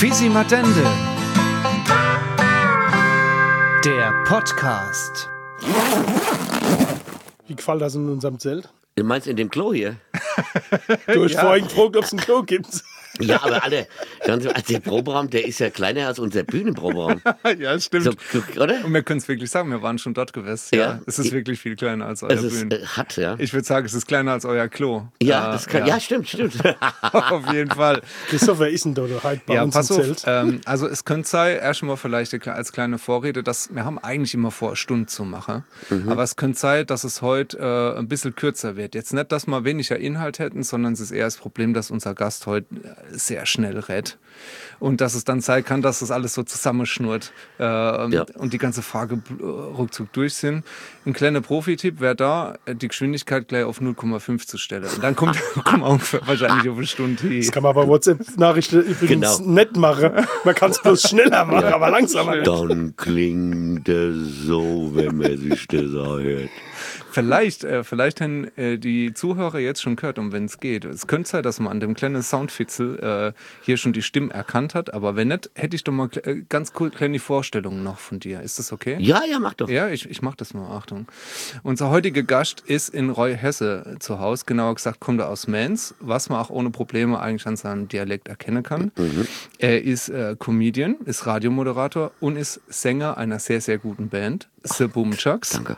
Quisimadende. Der Podcast. Wie gefällt das in unserem Zelt? Du meinst in dem Klo hier? Du hast vorhin gefragt, ob es ein Klo gibt. Ja, aber also der Proberaum, der ist ja kleiner als unser Bühnenproberaum. Ja, das stimmt. So, oder? Und wir können es wirklich sagen, wir waren schon dort gewesen. Ja, es ist wirklich viel kleiner als euer Bühnen. Ja. Ich würde sagen, es ist kleiner als euer Klo. Ja, das kann, ja, stimmt. Auf jeden Fall. Christoph, wer ist denn da heute bei uns pass im auf, Zelt? also es könnte sein, erstmal vielleicht als kleine Vorrede, dass wir haben eigentlich immer vor, eine Stunde zu machen. Aber es könnte sein, dass es heute ein bisschen kürzer wird. Jetzt nicht, dass wir weniger Inhalt hätten, sondern es ist eher das Problem, dass unser Gast heute sehr schnell redet. Und dass es dann sein kann, dass das alles so zusammenschnurrt und die ganze Frage ruckzuck durch sind. Ein kleiner Profi-Tipp wäre da, die Geschwindigkeit gleich auf 0,5 zu stellen. Und dann kommt man ungefähr wahrscheinlich auf eine Stunde hin. Das kann man bei WhatsApp-Nachrichten übrigens nicht machen. Man kann es bloß schneller machen, aber langsamer. Dann klingt es so, wenn man sich das anhört. Vielleicht haben die Zuhörer jetzt schon gehört, um wen es geht. Es könnte sein, dass man an dem kleinen Soundfitzel hier schon die Stimme erkannt hat, aber wenn nicht, hätte ich doch mal ganz cool kleine Vorstellungen noch von dir. Ist das okay? Ja, mach doch. Ja, ich mach das mal, Achtung. Unser heutiger Gast ist in Reuhesse zu Hause, genauer gesagt kommt er aus Mainz, was man auch ohne Probleme eigentlich an seinem Dialekt erkennen kann. Er ist Comedian, ist Radiomoderator und ist Sänger einer sehr, sehr guten Band, The Boomchucks. Danke.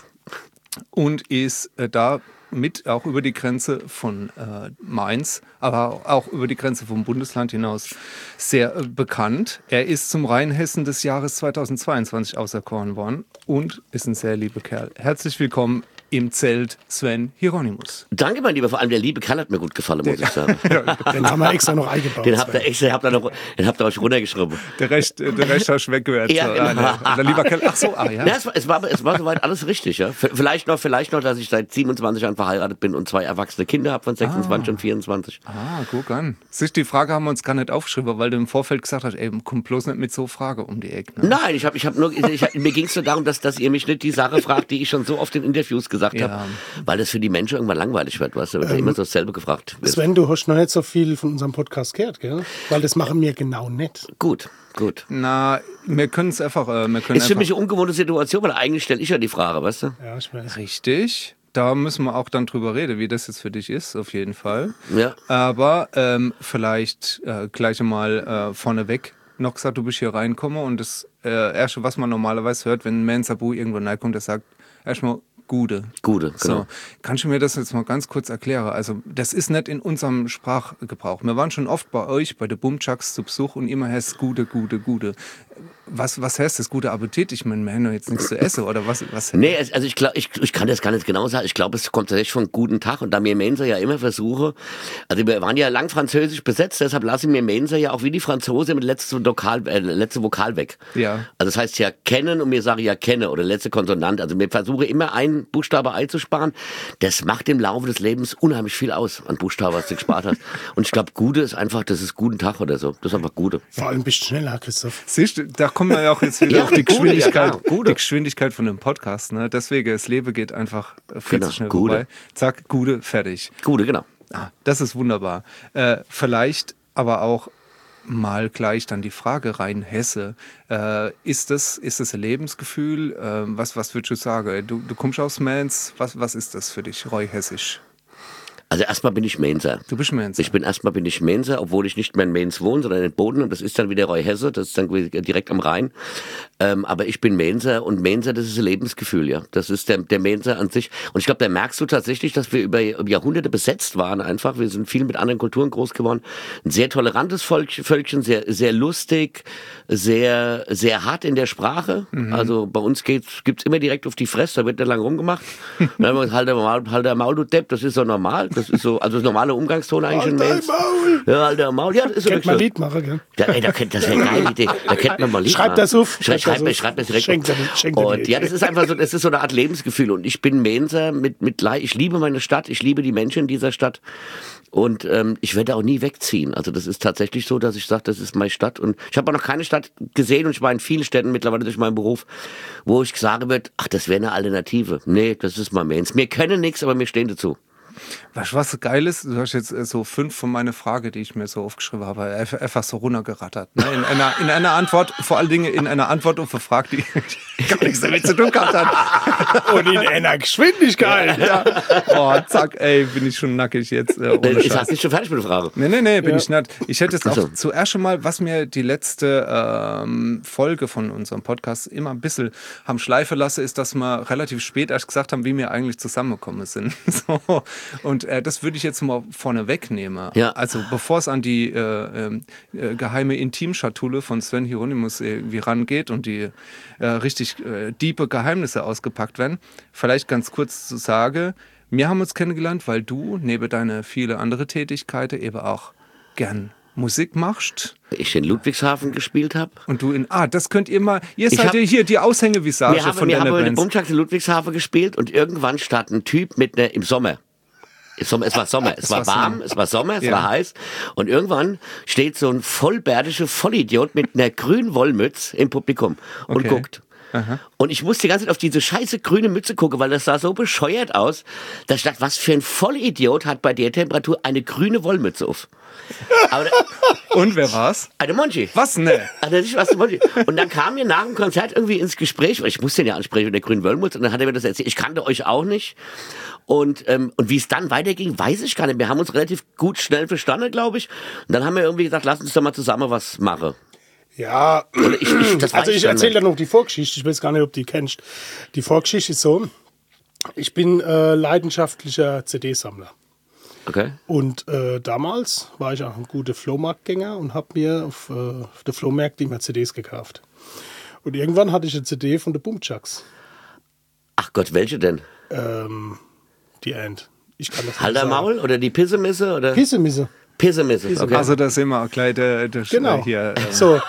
Und ist damit auch über die Grenze von Mainz, aber auch über die Grenze vom Bundesland hinaus sehr bekannt. Er ist zum Rheinhessen des Jahres 2022 auserkoren worden und ist ein sehr lieber Kerl. Herzlich willkommen im Zelt, Sven Hieronymus. Danke, mein Lieber. Vor allem der liebe Kerl hat mir gut gefallen, muss ich sagen. Den haben wir extra noch eingebaut. Den habt ihr euch runtergeschrieben. Der Recht hast du weggehört. Ja, genau. Der lieber Kerl. Ach so, ja. Ja, es war soweit alles richtig, ja. Vielleicht noch, dass ich seit 27 Jahren verheiratet bin und 2 erwachsene Kinder habe von 26 und 24. Guck an. Siehst, die Frage haben wir uns gar nicht aufgeschrieben, weil du im Vorfeld gesagt hast, ey, komm bloß nicht mit so Frage um die Ecke. Ne? Nein, mir ging es nur darum, dass ihr mich nicht die Sache fragt, die ich schon so oft in Interviews gesagt habe, weil das für die Menschen irgendwann langweilig wird, weißt du, wird immer so dasselbe gefragt. Sven, du hast noch nicht so viel von unserem Podcast gehört, gell? Weil das machen wir genau nicht. Gut. Na, wir können es einfach... ist für mich eine ungewohnte Situation, weil eigentlich stelle ich ja die Frage, weißt du? Ja, ich weiß. Richtig. Da müssen wir auch dann drüber reden, wie das jetzt für dich ist, auf jeden Fall. Ja. Aber vielleicht gleich einmal vorneweg noch gesagt, du bist hier reingekommen und das Erste, was man normalerweise hört, wenn ein Mensabu irgendwo reinkommt, der sagt erstmal Gude, genau. So, kannst du mir das jetzt mal ganz kurz erklären? Also das ist nicht in unserem Sprachgebrauch. Wir waren schon oft bei euch, bei den Boomchucks zu Besuch und immer heißt es Gude. Was heißt das? Gute Appetit? Ich meine, wir haben doch jetzt nichts zu essen, oder was? Nee, also ich kann das gar nicht genau sagen. Ich glaube, es kommt tatsächlich von guten Tag. Und da mir Mainzer ja immer versuche, also wir waren ja lang französisch besetzt, deshalb lasse ich mir Mainzer ja auch wie die Franzose mit letzte Vokal weg. Ja. Also das heißt ja kennen und mir sage ja kenne oder letzte Konsonant. Also mir versuche immer einen Buchstabe einzusparen. Das macht im Laufe des Lebens unheimlich viel aus an Buchstaben, was du gespart hast. Und ich glaube, Gute ist einfach, das ist guten Tag oder so. Das ist einfach Gute. Vor allem bist du schneller, Christoph. Siehst du, da kommen wir ja auch jetzt wieder auf die Geschwindigkeit, die Geschwindigkeit von dem Podcast. Ne? Deswegen, das Leben geht einfach viel zu schnell vorbei. Zack, Gude, fertig. Gude, genau. Das ist wunderbar. Vielleicht aber auch mal gleich dann die Frage rein, Hesse. Ist das ein Lebensgefühl? Was würdest du sagen? Du kommst aus Mainz. Was ist das für dich, Reuhessisch? Also erstmal bin ich Mainzer. Du bist Mainzer. Bin ich Mainzer, obwohl ich nicht mehr in Mainz wohne, sondern in Boden. Und das ist dann wieder Reuhesse, das ist dann direkt am Rhein. Aber ich bin Mainzer und Mainzer, das ist ein Lebensgefühl, ja. Das ist der Mainzer an sich. Und ich glaube, da merkst du tatsächlich, dass wir über Jahrhunderte besetzt waren einfach. Wir sind viel mit anderen Kulturen groß geworden. Ein sehr tolerantes Völkchen, sehr, sehr lustig, sehr, sehr hart in der Sprache. Also bei uns gibt's immer direkt auf die Fresse, da wird nicht lang rumgemacht. Dann haben wir halt der Maul, du Depp, das ist so normal. Das ist so, also das normale Umgangston eigentlich in Mainz. Ja, Alter Maul. Ja, das ist Kennt man Lied machen, gell? Ja, ey, das wäre eine geile Idee. Da kennt man mal Lied Schreib das auf. Schreib das direkt. Schenk und ja, das ist einfach so, das ist so eine Art Lebensgefühl. Und ich bin Mainzer ich liebe meine Stadt, ich liebe die Menschen in dieser Stadt. Und ich werde auch nie wegziehen. Also das ist tatsächlich so, dass ich sage, das ist meine Stadt. Und ich habe auch noch keine Stadt gesehen und ich war in vielen Städten mittlerweile durch meinen Beruf, wo ich sagen würde, ach, das wäre eine Alternative. Nee, das ist mal Mainz. Wir können nichts, aber wir stehen dazu. Weißt du, was geil ist? Du hast jetzt so 5 von meiner Frage, die ich mir so aufgeschrieben habe, einfach so runtergerattert. Ne? In einer Antwort, vor allen Dingen in einer Antwort auf eine Frage, die gar nichts damit zu tun gehabt hat. Und in einer Geschwindigkeit. Ja. Oh, zack, ey, bin ich schon nackig jetzt. Ich sag nicht schon fertig mit der Frage. Nee, bin ich nicht. Ich hätte jetzt auch zuerst schon mal, was mir die letzte Folge von unserem Podcast immer ein bisschen haben schleifen lassen, ist, dass wir relativ spät erst gesagt haben, wie wir eigentlich zusammengekommen sind. So. Und das würde ich jetzt mal vorne wegnehmen. Ja. Also bevor es an die geheime Intimschatulle von Sven Hieronymus irgendwie rangeht und die richtig diepe Geheimnisse ausgepackt werden, vielleicht ganz kurz zu sagen, wir haben uns kennengelernt, weil du neben deine viele andere Tätigkeiten eben auch gern Musik machst. Ich in Ludwigshafen gespielt habe. Und du das könnt ihr mal, ihr seid ja hier die Aushängevisage von deiner Wir haben in Bands. Bumschaks in Ludwigshafen gespielt und irgendwann stand ein Typ mit im Sommer. Es war Sommer, es war warm, es war Sommer, es war heiß. Und irgendwann steht so ein vollbärtischer Vollidiot mit einer grünen Wollmütze im Publikum und guckt. Aha. Und ich musste die ganze Zeit auf diese scheiße grüne Mütze gucken, weil das sah so bescheuert aus. Da ich dachte, was für ein Vollidiot hat bei der Temperatur eine grüne Wollmütze auf. Und wer war's? Eine Monchi. Was, ne? Also ich was Monchi. Und dann kam mir nach dem Konzert irgendwie ins Gespräch, weil ich musste ihn ja ansprechen mit der grünen Wollmütze, und dann hat er mir das erzählt. Ich kannte euch auch nicht. Und wie es dann weiterging, weiß ich gar nicht. Wir haben uns relativ gut schnell verstanden, glaube ich. Und dann haben wir irgendwie gesagt, lass uns doch mal zusammen was machen. Ja, ich erzähle dann noch die Vorgeschichte. Ich weiß gar nicht, ob du die kennst. Die Vorgeschichte ist so, ich bin leidenschaftlicher CD-Sammler. Okay. Und damals war ich auch ein guter Flohmarktgänger und habe mir auf der Flohmarkt immer CDs gekauft. Und irgendwann hatte ich eine CD von der Bumschaks. Ach Gott, welche denn? Die End. Ich kann das Halter Maul oder die Pissemisse? Oder? Pissemisse. Pissemisse, okay. Also das sehen wir auch gleich Genau. hier, So.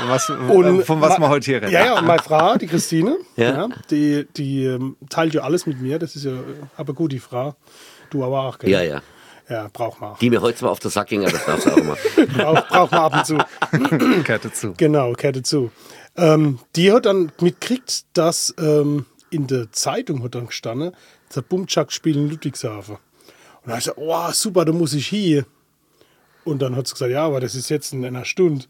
von was wir heute hier reden. Ja, und meine Frau, die Christine, Ja. die teilt ja alles mit mir. Das ist ja aber gut, die Frau. Du aber auch, gell? Ja. Ja, braucht man auch. Die mir heute zwar auf der Sack ging, aber das darfst du auch immer. Braucht man ab und zu. Kette zu. Genau, Kette zu. Die hat dann mitgekriegt, dass in der Zeitung hat dann gestanden, der Bumschaks spielt in Ludwigshafen. Und dann habe ich gesagt, oh, super, da muss ich hier. Und dann hat sie gesagt, ja, aber das ist jetzt in einer Stunde.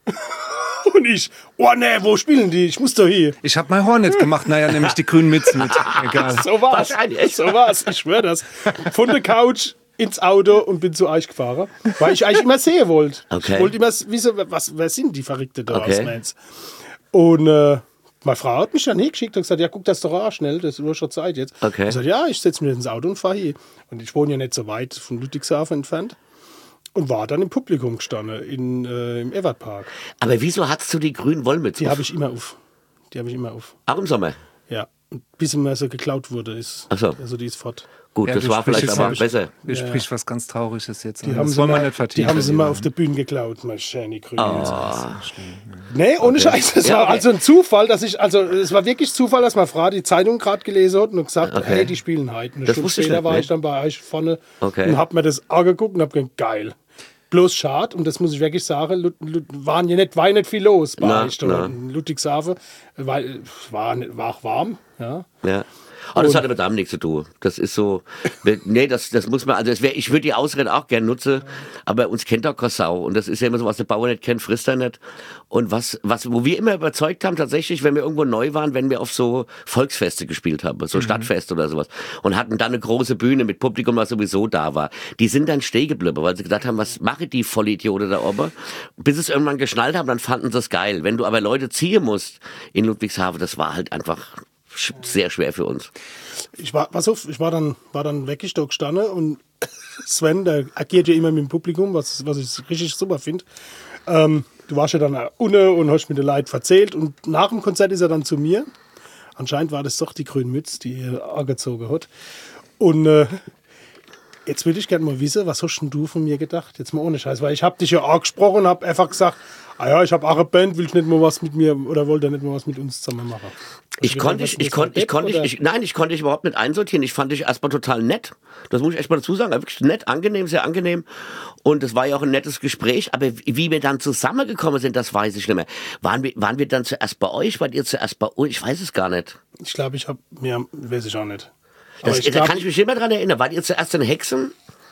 Und ich, oh ne, wo spielen die? Ich muss doch hier. Ich habe mein Hornet gemacht, nämlich die grünen Mützen mit. Egal. So war's. So war's, ich schwöre das. Von der Couch ins Auto und bin zu euch gefahren, weil ich eigentlich immer sehen wollte. Okay. Ich wollte immer wissen, wer sind die Verrückte da aus Okay. Mainz. Und meine Frau hat mich dann hingeschickt und gesagt, ja, guck das doch auch schnell, das ist nur schon Zeit jetzt. Okay. Ich sagte, ja, ich setze mich ins Auto und fahre hier. Und ich wohne ja nicht so weit von Ludwigshafen entfernt. Und war dann im Publikum gestanden, im Evertpark. Aber wieso hattest du die grünen Wollmütze? Die habe ich immer auf. Auch im Sommer? Ja. Und bis sie mir so geklaut wurde, ist. Ach so. Also die ist fort. Gut, Ja, das du war vielleicht sprichst aber jetzt- besser. Du sprichst was ganz Trauriges jetzt an. Die haben Das sie wollen wir mal, nicht vertiefen. die haben sie mal auf der Bühne geklaut, meine schöne Grüne. Nee, ohne Scheiß. Es war also ein Zufall, es war wirklich Zufall, dass meine Frau die Zeitung gerade gelesen hat und gesagt, hey, die spielen heute. Eine Das Stunde wusste ich später nicht, war ne? ich dann bei euch vorne Okay. und hab mir das angeguckt und hab gedacht, geil. Bloß schade, und das muss ich wirklich sagen, war nicht viel los bei euch da in Ludwigshafen, weil war auch warm. Ja. Ja. Aber das hat aber damit nichts zu tun. Das ist so, nee, das muss man, also ich würde die Ausrede auch gerne nutzen, aber uns kennt doch keine Sau. Und das ist ja immer so, was der Bauer nicht kennt, frisst er nicht. Und wo wir immer überzeugt haben, tatsächlich, wenn wir irgendwo neu waren, wenn wir auf so Volksfeste gespielt haben, so Stadtfeste oder sowas, und hatten dann eine große Bühne mit Publikum, was sowieso da war. Die sind dann stehen geblieben, weil sie gedacht haben, was machen die Vollidioten da oben? Bis es irgendwann geschnallt haben, dann fanden sie es geil. Wenn du aber Leute ziehen musst in Ludwigshafen, das war halt einfach sehr schwer für uns. Ich war dann wirklich da gestanden und Sven, der agiert ja immer mit dem Publikum, was ich richtig super finde. Du warst ja dann unten und hast mit den Leuten erzählt und nach dem Konzert ist er dann zu mir. Anscheinend war das doch die grüne Mütze, die er angezogen hat. Und jetzt würde ich gerne mal wissen, was hast denn du von mir gedacht? Jetzt mal ohne Scheiß, weil ich habe dich ja angesprochen und habe einfach gesagt, ich habe auch eine Band, will ich nicht mal was mit mir oder wollte nicht mal was mit uns zusammen machen. Ich konnte dich überhaupt nicht einsortieren. Ich fand dich erstmal total nett. Das muss ich echt mal dazu sagen. Wirklich nett, angenehm, sehr angenehm. Und es war ja auch ein nettes Gespräch. Aber wie wir dann zusammengekommen sind, das weiß ich nicht mehr. Waren wir dann zuerst bei euch? Wart ihr zuerst bei uns? Ich weiß es gar nicht. Ich glaube, weiß ich auch nicht. Da kann ich mich immer dran erinnern. Wart ihr zuerst in Hexen?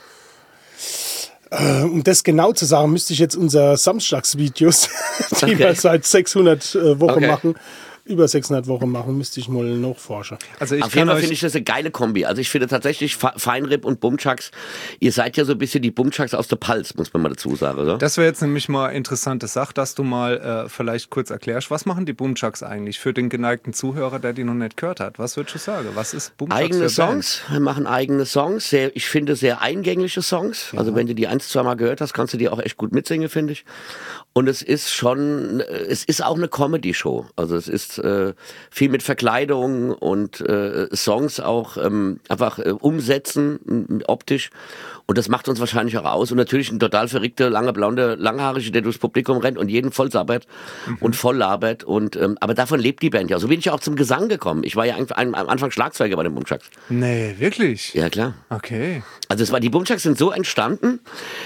Um das genau zu sagen, müsste ich jetzt unser Samstagsvideos, die wir seit 600 Wochen machen, über 600 Wochen machen, müsste ich mal nachforschen. Also auf jeden Fall finde ich das eine geile Kombi. Also ich finde tatsächlich Feinripp und Bumchucks, ihr seid ja so ein bisschen die Bumchucks aus der Pulse, muss man mal dazu sagen. Oder? Das wäre jetzt nämlich mal interessante Sache, dass du mal vielleicht kurz erklärst, was machen die Bumchucks eigentlich für den geneigten Zuhörer, der die noch nicht gehört hat? Was würdest du sagen? Was ist Bumchucks eigene für Songs, wir machen eigene Songs, ich finde sehr eingängliche Songs. Ja. Also wenn du die 1-2 Mal gehört hast, kannst du die auch echt gut mitsingen, finde ich. Und es ist auch eine Comedy-Show. Also es ist viel mit Verkleidung und Songs auch einfach umsetzen, optisch. Und das macht uns wahrscheinlich auch aus. Und natürlich ein total verrückter, lange blonde, langhaarige, der durchs Publikum rennt und jeden voll sabbert und voll labert. Und, aber davon lebt die Band ja. So bin ich auch zum Gesang gekommen. Ich war ja am Anfang Schlagzeuger bei den Bumchucks. Nee, wirklich? Ja, klar. Okay. Also die Bumchucks sind so entstanden.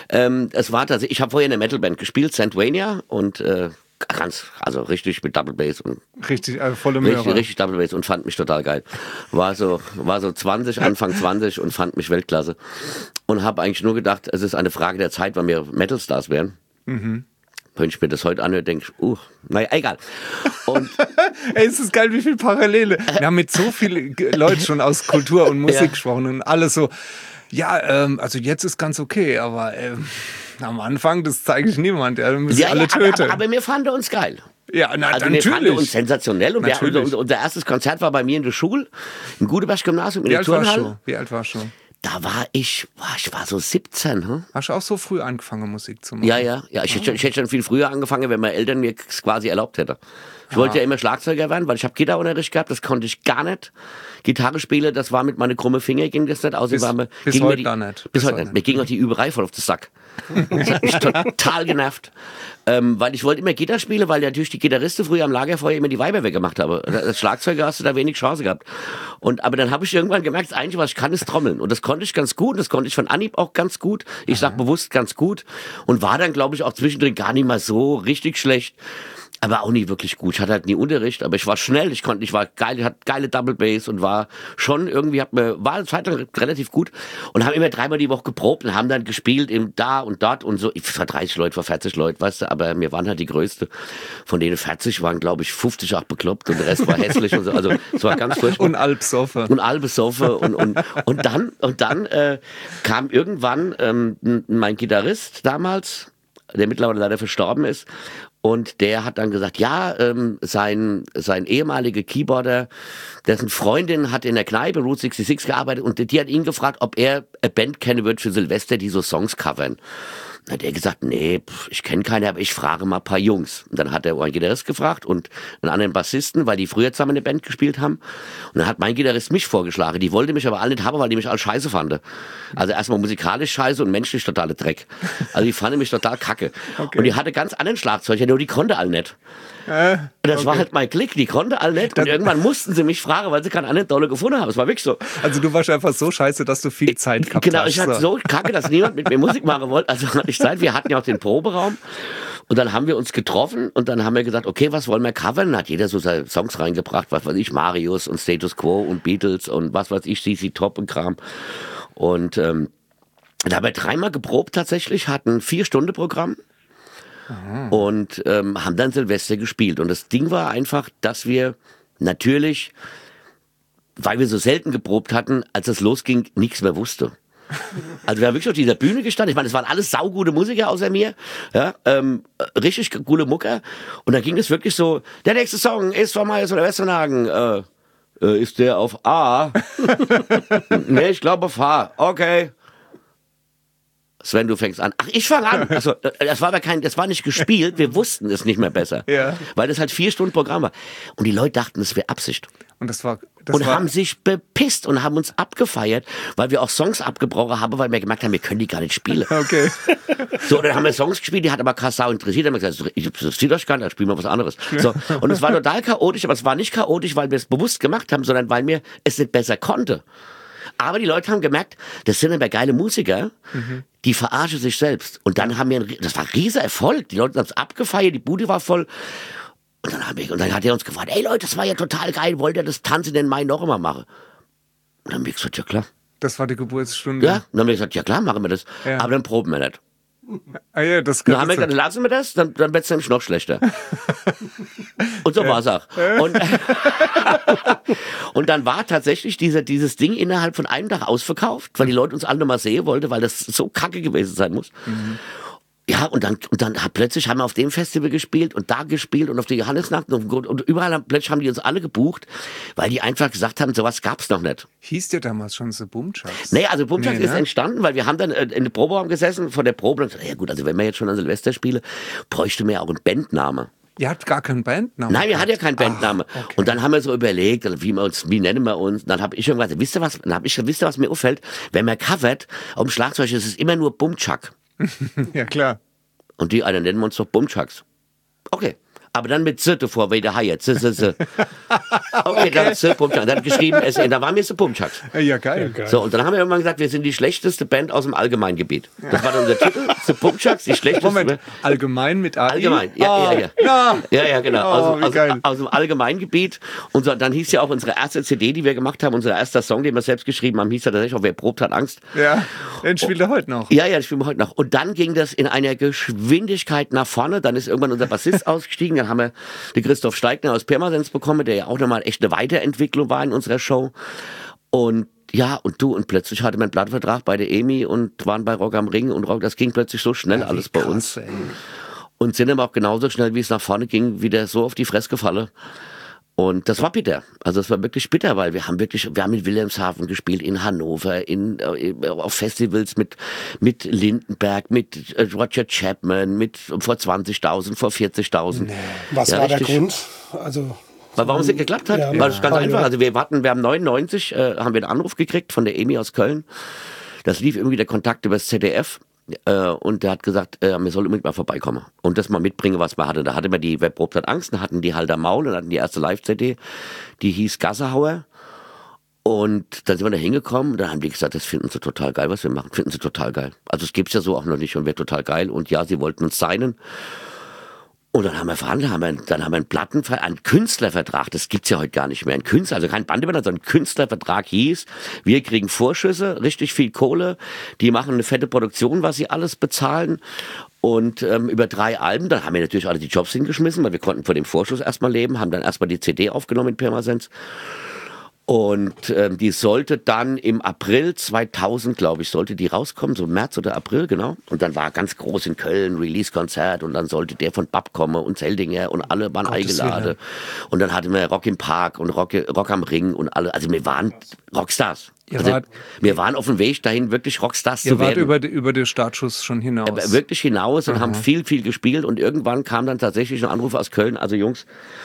Ich habe vorher in einer Metalband gespielt, Sandwania, und also richtig mit Double Bass und richtig volle Möhre. Richtig Double Bass und fand mich total geil. War so 20, Anfang 20 und fand mich Weltklasse. Und habe eigentlich nur gedacht, es ist eine Frage der Zeit, wann wir Metalstars wären. Wenn ich mir das heute anhöre, denke ich, naja, egal. Und ey, es ist geil, wie viel Parallele. Wir haben mit so vielen Leuten schon aus Kultur und Musik gesprochen und alles so, also jetzt ist ganz okay, aber am Anfang, das zeige ich niemand, der müssen alle töten. Aber wir fanden uns geil. Ja, also wir fanden uns sensationell und unser erstes Konzert war bei mir in der Schule, im Gudeberg-Gymnasium in der Turnhalle. Wie alt warst du? Da war ich war so 17. Hm? Hast du auch so früh angefangen, Musik zu machen? Ja. Ich hätte schon viel früher angefangen, wenn meine Eltern mir es quasi erlaubt hätten. Ich wollte ja immer Schlagzeuger werden, weil ich habe Gitarrenunterricht gehabt, das konnte ich gar nicht. Gitarre spielen, das war mit meinen krummen Fingern, ging das nicht. Bis heute gar nicht. Bis heute nicht. Mir ging auch die Überei voll auf den Sack. Das hat mich total genervt. Weil ich wollte immer Gitarre spielen, weil natürlich die Gitarristen früher am Lagerfeuer immer die Weiber weggemacht haben. Als Schlagzeuger hast du da wenig Chance gehabt. Aber dann habe ich irgendwann gemerkt, das Einzige, was ich kann, ist Trommeln. Und das konnte ich ganz gut. Das konnte ich von Anhieb auch ganz gut. Ich sag bewusst ganz gut. Und war dann, glaube ich, auch zwischendrin gar nicht mal so richtig schlecht. Aber auch nie wirklich gut. Ich hatte halt nie Unterricht, aber ich war schnell, ich war geil, ich hatte geile Double Bass und war schon irgendwie, war eine Zeit lang relativ gut und haben immer 3-mal die Woche geprobt und haben dann gespielt im da und dort und so. Vor 30 Leute, vor 40 Leute, weißt du, aber wir waren halt die Größte. Von denen 40 waren, glaube ich, 50 auch bekloppt und der Rest war hässlich und so. Also, es war ganz furchtbar. Und Albsoffe. Und dann kam irgendwann mein Gitarrist damals, der mittlerweile leider verstorben ist. Und der hat dann gesagt, sein ehemaliger Keyboarder, dessen Freundin hat in der Kneipe Route 66 gearbeitet und die hat ihn gefragt, ob er eine Band kennen wird für Silvester, die so Songs covern. Dann hat er gesagt, nee, ich kenne keine, aber ich frage mal ein paar Jungs. Und dann hat er einen Gitarrist gefragt und einen anderen Bassisten, weil die früher zusammen eine Band gespielt haben. Und dann hat mein Gitarrist mich vorgeschlagen. Die wollte mich aber alle nicht haben, weil die mich alle scheiße fanden. Also erstmal musikalisch scheiße und menschlich totale Dreck. Also die fanden mich total kacke. Okay. Und die hatte ganz anderen Schlagzeuger, nur die konnte alle nicht. Das war halt mein Klick, die konnte alle nicht. Und irgendwann mussten sie mich fragen, weil sie keinen anderen Dolle gefunden haben. Es war wirklich so. Also du warst einfach so scheiße, dass du viel Zeit gehabt hast. Genau, ich hatte so kacke, dass niemand mit mir Musik machen wollte. Also hatte ich Zeit, wir hatten ja auch den Proberaum. Und dann haben wir uns getroffen und dann haben wir gesagt, okay, was wollen wir covern? Dann hat jeder so seine Songs reingebracht, was weiß ich, Marius und Status Quo und Beatles und was weiß ich, CC Top und Kram. Und da haben wir 3-mal geprobt tatsächlich, hatten 4-Stunden-Programm. Und haben dann Silvester gespielt. Und das Ding war einfach, dass wir natürlich, weil wir so selten geprobt hatten, als es losging, nichts mehr wusste. Also wir haben wirklich auf dieser Bühne gestanden. Ich meine, es waren alles saugute Musiker außer mir. Ja, richtig coole Mucker. Und dann ging es wirklich so, der nächste Song ist von Marius oder Westernhagen. Ist der auf A? Nee, ich glaube auf H. Okay. Sven, du fängst an. Ach, ich fange an. Also, das war nicht gespielt, wir wussten es nicht mehr besser. Ja. Weil das halt 4-Stunden-Programm war. Und die Leute dachten, es wäre Absicht. Und haben sich bepisst und haben uns abgefeiert, weil wir auch Songs abgebrochen haben, weil wir gemerkt haben, wir können die gar nicht spielen. Okay. So, dann haben wir Songs gespielt, die hat aber kein Sau interessiert. Dann haben wir gesagt, ich interessiert euch gar nicht, dann spielen wir was anderes. So, und es war total chaotisch, aber es war nicht chaotisch, weil wir es bewusst gemacht haben, sondern weil wir es nicht besser konnte. Aber die Leute haben gemerkt, das sind aber geile Musiker, die verarschen sich selbst. Und dann haben das war ein riesiger Erfolg. Die Leute haben es abgefeiert, die Bude war voll. Und dann hat er uns gefragt, ey Leute, das war ja total geil, wollt ihr das Tanzen in den Mai noch immer machen? Und dann haben wir gesagt, ja klar. Das war die Geburtsstunde. Ja, und dann haben wir gesagt, ja klar, machen wir das. Ja. Aber dann proben wir nicht. Ah ja, das Dann haben wir gesagt, lassen wir das, dann wird es nämlich noch schlechter. Und so war es auch. Und dann war tatsächlich dieses Ding innerhalb von einem Tag ausverkauft, weil die Leute uns alle nochmal sehen wollten, weil das so kacke gewesen sein muss. Ja, und dann plötzlich haben wir auf dem Festival gespielt und da gespielt und auf der Johannisnacht und überall plötzlich haben die uns alle gebucht, weil die einfach gesagt haben, sowas gab's noch nicht. Hieß der damals schon The Boomchucks? Nee, also Boomchucks ist ne? entstanden, weil wir haben dann in der Proberaum gesessen, vor der Probe und gesagt, ja gut, also wenn wir jetzt schon an Silvester spielen, bräuchte man ja auch einen Bandname. Ihr habt gar keinen Bandnamen? Nein, wir hatten ja keinen Bandnamen. Okay. Und dann haben wir so überlegt, wie nennen wir uns? Dann habe ich schon gesagt, wisst ihr was mir auffällt? Wenn man covert, auf dem Schlagzeug ist es immer nur Boomchuck. Ja, klar. Und die einen nennen wir uns doch Boomchucks. Okay. Aber dann mit Z davor, wie der Hai jetzt. Okay, dann Z, Boomchucks. Dann geschrieben SN, da waren wir so Boomchucks. Ja, geil. So, und dann haben wir irgendwann gesagt, wir sind die schlechteste Band aus dem Allgemeingebiet. Das war dann unser Titel, The Boomchucks, die schlechteste Moment, allgemein mit AI? Allgemein, ja. Ja, genau. Oh, wie geil. Aus dem Allgemeingebiet. Und so, dann hieß ja auch unsere erste CD, die wir gemacht haben, unser erster Song, den wir selbst geschrieben haben, hieß ja tatsächlich auch, wer probt hat Angst. Ja, den spielt er heute noch. Ja, den spielen wir heute noch. Und dann ging das in einer Geschwindigkeit nach vorne. Dann ist irgendwann unser Bassist ausgestiegen. Dann haben wir den Christoph Steigner aus Pirmasens bekommen, der ja auch nochmal echt eine Weiterentwicklung war in unserer Show. Und ja, und plötzlich hatte man einen Plattenvertrag bei der EMI und waren bei Rock am Ring und Rock, das ging plötzlich so schnell alles bei uns. Ey. Und sind aber auch genauso schnell, wie es nach vorne ging, wieder so auf die Fresse gefallen. Und das war bitter. Also es war wirklich bitter, weil wir haben in Wilhelmshaven gespielt, in Hannover, auf Festivals mit Lindenberg, mit Roger Chapman, vor 20.000, vor 40.000. Was Ja, war der richtig. Grund? Also, Warum es nicht geklappt hat? Ja, War das ganz ja. einfach. Also wir haben 99, haben wir einen Anruf gekriegt von der EMI aus Köln. Das lief irgendwie der Kontakt über das ZDF. Und der hat gesagt, wir sollen unbedingt mal vorbeikommen und das mal mitbringen, was man hatte. Da hatte man die Wer probt hat Angst, dann hatten die Halder Maul und hatten die erste Live-CD, die hieß Gassehauer. Und dann sind wir da hingekommen und dann haben die gesagt, das finden sie total geil, was wir machen. Finden sie total geil. Also es gibt's ja so auch noch nicht und wäre total geil. Und ja, sie wollten uns signen. Und dann haben wir verhandelt, dann haben wir einen Künstlervertrag, das gibt's ja heute gar nicht mehr. Ein Künstler, also kein Bandübernacht, sondern ein Künstlervertrag hieß, wir kriegen Vorschüsse, richtig viel Kohle, die machen eine fette Produktion, was sie alles bezahlen. Und über 3 Alben, dann haben wir natürlich alle die Jobs hingeschmissen, weil wir konnten von dem Vorschuss erstmal leben, haben dann erstmal die CD aufgenommen in Pirmasens. Und die sollte dann im April 2000, glaube ich, sollte die rauskommen, so März oder April, genau. Und dann war ganz groß in Köln Release-Konzert und dann sollte der von Bab kommen und Zeldinger und alle waren eingeladen. Und dann hatten wir Rock im Park und Rock am Ring und alle, also wir waren Rockstars. Wir waren auf dem Weg dahin, wirklich Rockstars zu werden. Ihr wart über den Startschuss schon hinaus. Wirklich hinaus und haben viel gespielt und irgendwann kam dann tatsächlich ein Anruf aus Köln, also Jungs,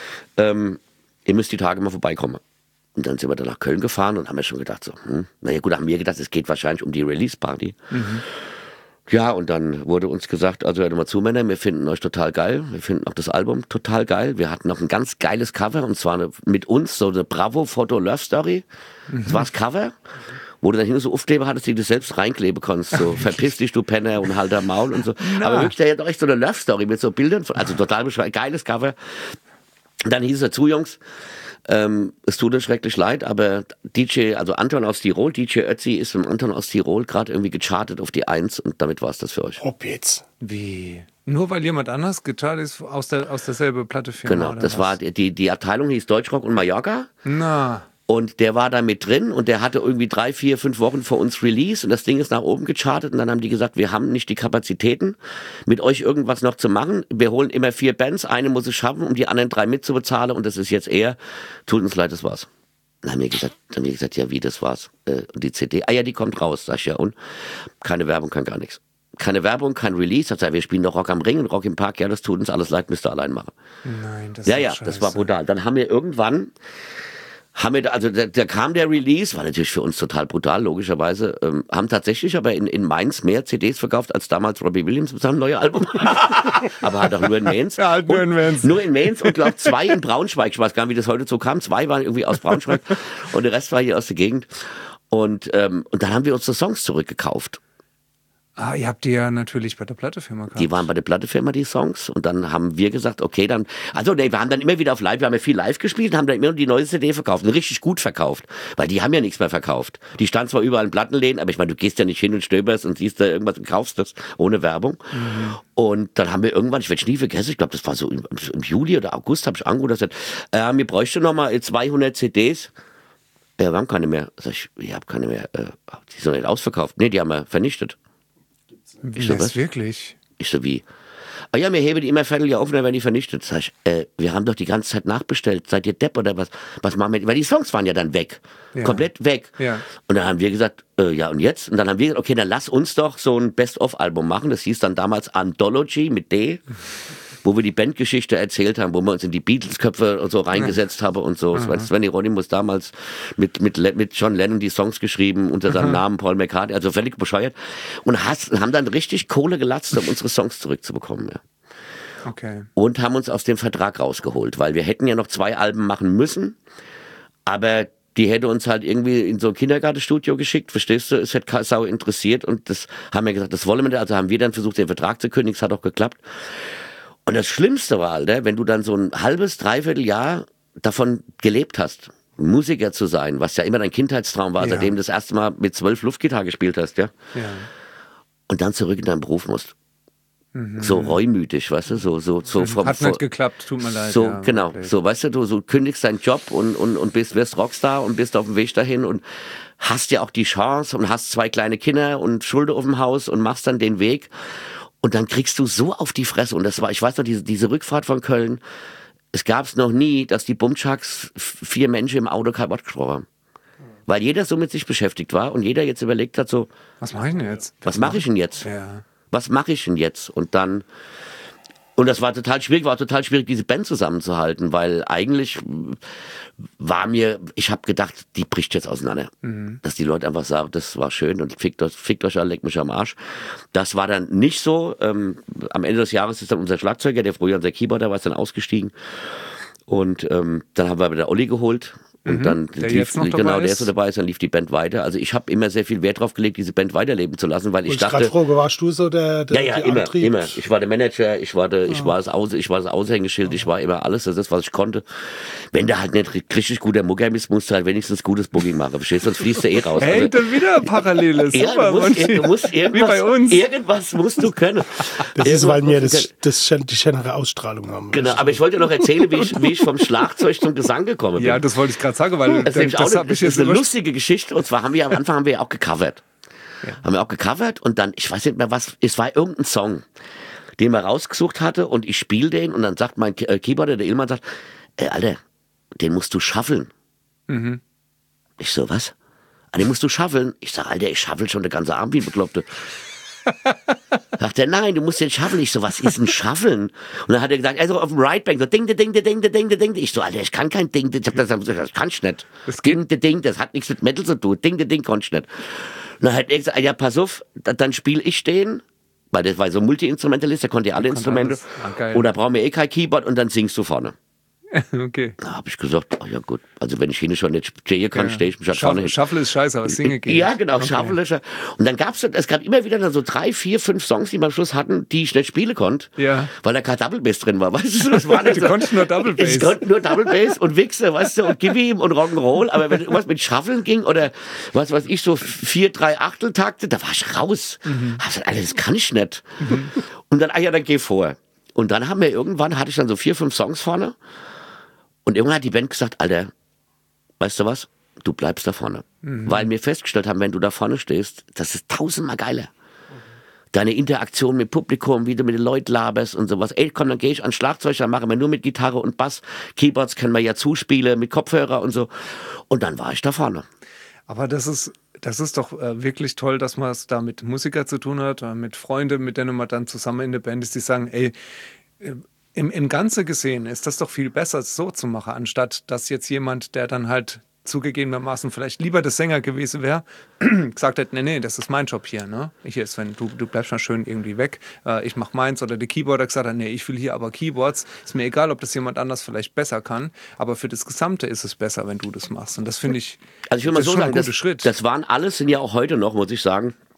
ihr müsst die Tage mal vorbeikommen. Und dann sind wir dann nach Köln gefahren und haben ja schon gedacht, naja gut, haben wir gedacht, es geht wahrscheinlich um die Release-Party. Ja, und dann wurde uns gesagt, also hört mal zu, Männer, wir finden euch total geil, wir finden auch das Album total geil. Wir hatten noch ein ganz geiles Cover und zwar mit uns, so eine Bravo-Foto-Love-Story. Das war das Cover, wo du dann hinten so Aufkleber hattest, die du selbst reinkleben konntest, so verpiss dich, du Penner und halt der Maul und so. Aber wirklich, der hat doch echt so eine Love-Story mit so Bildern, also total bescheuert, geiles Cover. Und dann hieß es dazu, Jungs, es tut uns schrecklich leid, aber also Anton aus Tirol, DJ Ötzi ist mit Anton aus Tirol gerade irgendwie gechartet auf die 1 und damit war es das für euch. ob jetzt. Wie? Nur weil jemand anders gechartet ist aus derselben Plattefirma? Genau, oder das was? war, die Abteilung hieß Deutschrock und Mallorca. Na, Und der war da mit drin und der hatte irgendwie 3, 4, 5 Wochen vor uns Release und das Ding ist nach oben gechartet und dann haben die gesagt, wir haben nicht die Kapazitäten, mit euch irgendwas noch zu machen. Wir holen immer 4 Bands, eine muss es schaffen, um die anderen 3 mitzubezahlen und das ist jetzt tut uns leid, das war's. Dann haben wir gesagt, ja wie, das war's. Und die CD, ja, die kommt raus, sag ich ja, und keine Werbung, kein gar nichts. Keine Werbung, kein Release, hat gesagt, wir spielen doch Rock am Ring und Rock im Park, ja, das tut uns alles leid, müsst ihr allein machen. nein, das Ja, ist ja, scheiße. das war brutal. Dann haben wir irgendwann, da kam der Release, war natürlich für uns total brutal, logischerweise, haben tatsächlich aber in Mainz mehr CDs verkauft als damals Robbie Williams mit seinem neuen Album. Aber halt auch nur in Mainz. Ja, halt nur in Mainz. Nur in Mainz und glaube 2 in Braunschweig. Ich weiß gar nicht, wie das heute so kam. 2 waren irgendwie aus Braunschweig und der Rest war hier aus der Gegend. Und dann haben wir uns die Songs zurückgekauft. Ihr habt die ja natürlich bei der Plattefirma gehabt. Die waren bei der Plattefirma, die Songs. Und dann haben wir gesagt, okay, dann, wir haben dann immer wieder auf Live, wir haben ja viel live gespielt und haben dann immer die neue CD verkauft und richtig gut verkauft. Weil die haben ja nichts mehr verkauft. Die stand zwar überall in Plattenläden, aber ich meine, du gehst ja nicht hin und stöberst und siehst da irgendwas und kaufst das ohne Werbung. Mhm. Und dann haben wir irgendwann, ich werde nie vergessen, ich glaube, das war so im Juli oder August, habe ich angerufen und gesagt, wir bräuchten noch mal 200 CDs. Ja, wir haben keine mehr. Sag ich, ihr habt keine mehr. Die sind nicht ausverkauft. Nee, die haben wir vernichtet. Ich so, was? Wirklich? Ich so, wie? Ah ja, wir heben die immer ein Vierteljahr auf und dann werden die vernichtet. Sag ich, wir haben doch die ganze Zeit nachbestellt. Seid ihr Depp oder was? Was machen wir? Weil die Songs waren ja dann weg. Ja. Komplett weg. Ja. Und dann haben wir gesagt, ja und jetzt? Und dann haben wir gesagt, okay, dann lass uns doch so ein Best-of-Album machen. Das hieß dann damals Anthology mit D. Wo wir die Bandgeschichte erzählt haben, wo wir uns in die Beatles-Köpfe und so reingesetzt haben und so. Sven Hieronymus damals mit John Lennon die Songs geschrieben, unter seinem Namen Paul McCartney, also völlig bescheuert. Und haben dann richtig Kohle gelatzt, um unsere Songs zurückzubekommen. Ja. Okay. Und haben uns aus dem Vertrag rausgeholt, weil wir hätten ja noch 2 Alben machen müssen, aber die hätte uns halt irgendwie in so ein Kindergartenstudio geschickt, verstehst du? Es hätte keine Sau interessiert und das haben wir gesagt, das wollen wir nicht. Also haben wir dann versucht, den Vertrag zu kündigen, es hat auch geklappt. Und das Schlimmste war, Alter, wenn du dann so ein halbes, dreiviertel Jahr davon gelebt hast, Musiker zu sein, was ja immer dein Kindheitstraum war, seitdem du das erste Mal mit 12 Luftgitarre gespielt hast, ja? Und dann zurück in deinen Beruf musst. So reumütig, weißt du, so hat nicht geklappt, tut mir leid. So, ja, genau, okay. So, weißt du kündigst deinen Job und wirst Rockstar und bist auf dem Weg dahin und hast ja auch die Chance und hast 2 kleine Kinder und Schulden auf dem Haus und machst dann den Weg. Und dann kriegst du so auf die Fresse. Und das war, ich weiß noch, diese Rückfahrt von Köln, es gab es noch nie, dass die Bumchucks 4 Menschen im Auto kein Wort gesprochen haben. Weil jeder so mit sich beschäftigt war und jeder jetzt überlegt hat so, was mache ich denn jetzt? Was mache ich denn jetzt? Ja. Was mache ich denn jetzt? Und das war total schwierig, diese Band zusammenzuhalten, weil eigentlich ich habe gedacht, die bricht jetzt auseinander. Dass die Leute einfach sagen, das war schön und fickt euch an, leckt mich am Arsch. Das war dann nicht so. Am Ende des Jahres ist dann unser Schlagzeuger, der früher unser Keyboarder war, ist dann ausgestiegen. Und dann haben wir wieder Olli geholt. Und dann der ist so dabei ist, dann lief die Band weiter. Also ich habe immer sehr viel Wert drauf gelegt, diese Band weiterleben zu lassen, weil ich dachte. Ich frage, warst du so der immer. Ich war der Manager, ich war das Aushängeschild, ich war immer alles, das ist, was ich konnte. Wenn du halt nicht richtig guter Mucker bist, musst du halt wenigstens gutes Booking machen, verstehst du? Sonst fließt du raus. Hey, also, dann wieder Parallele, super. Du musst irgendwas, wie bei uns. Irgendwas musst du können. Das ist, weil wir die schönere Ausstrahlung haben. Genau, aber ich wollte noch erzählen, wie ich vom Schlagzeug zum Gesang gekommen bin. Ja, das wollte ich gerade sagen, weil das ist eine lustige Geschichte. Und zwar am Anfang auch gecovert. Ja. Haben wir auch gecovert und dann, ich weiß nicht mehr was, es war irgendein Song, den man rausgesucht hatte und ich spiele den und dann sagt mein Keyboarder, der Illmann, sagt, Alter, den musst du schaffeln. Ich so, was? Den musst du schaffeln. Ich sag, Alter, ich schaffel schon den ganzen Abend wie Bekloppte. Sagt er, nein, du musst den schaffeln. Ich so, was ist ein Schaffeln? Und dann hat er gesagt, also auf dem Right Bank, so ding, ding, ding, ding, ding, ding. Ich so, Alter, ich kann kein Ding. Ich hab das kann ich nicht. Ding, das hat nichts mit Metal zu tun. Ding, kann ich nicht. Und dann hat er gesagt, ja, pass auf, dann spiele ich den, weil das war so ein Multi-Instrumentalist, der konnte ja alle Instrumente. Oder brauchen wir kein Keyboard und dann singst du vorne. Okay. Da habe ich gesagt, ja gut, also wenn ich hin schon nicht stehen kann, stehe ich mich halt vorne hin. Shuffle ist scheiße, aber singen geht. Ja, genau, okay. Shuffle ist scheiße. Und dann es gab immer wieder dann so 3, 4, 5 Songs, die wir am Schluss hatten, die ich nicht spielen konnte, weil da kein Double Bass drin war, weißt du, das war nicht so. Die konnten nur Double Bass. Ich konnte nur Double Bass und Wichse, weißt du, und Give ihm und Rock'n'Roll, aber wenn irgendwas mit Shufflen ging oder was weiß ich, so 4, 3 Achteltakte, da war ich raus. Also, Alter, das kann ich nicht. Und dann, dann geh vor. Und dann hatte ich dann so 4, 5 Songs vorne. Und irgendwann hat die Band gesagt, Alter, weißt du was? Du bleibst da vorne. Weil wir festgestellt haben, wenn du da vorne stehst, das ist 1000-mal geiler. Deine Interaktion mit Publikum, wie du mit den Leuten laberst und sowas. Ey, komm, dann gehe ich an Schlagzeug, dann machen wir nur mit Gitarre und Bass. Keyboards können wir ja zuspielen mit Kopfhörer und so. Und dann war ich da vorne. Aber das ist doch wirklich toll, dass man es da mit Musiker zu tun hat, oder mit Freunden, mit denen man dann zusammen in der Band ist, die sagen, ey, im Ganze gesehen ist das doch viel besser, so zu machen, anstatt dass jetzt jemand, der dann halt zugegebenermaßen vielleicht lieber der Sänger gewesen wäre, gesagt hat, nee, das ist mein Job hier, ne? Hier ist, wenn du bleibst mal schön irgendwie weg, ich mach meins, oder der Keyboarder gesagt hat, nee, ich will hier aber Keyboards, ist mir egal, ob das jemand anders vielleicht besser kann, aber für das Gesamte ist es besser, wenn du das machst. Und das finde ich, also ich will mal so sagen, das waren alles, sind ja auch heute noch, muss ich sagen,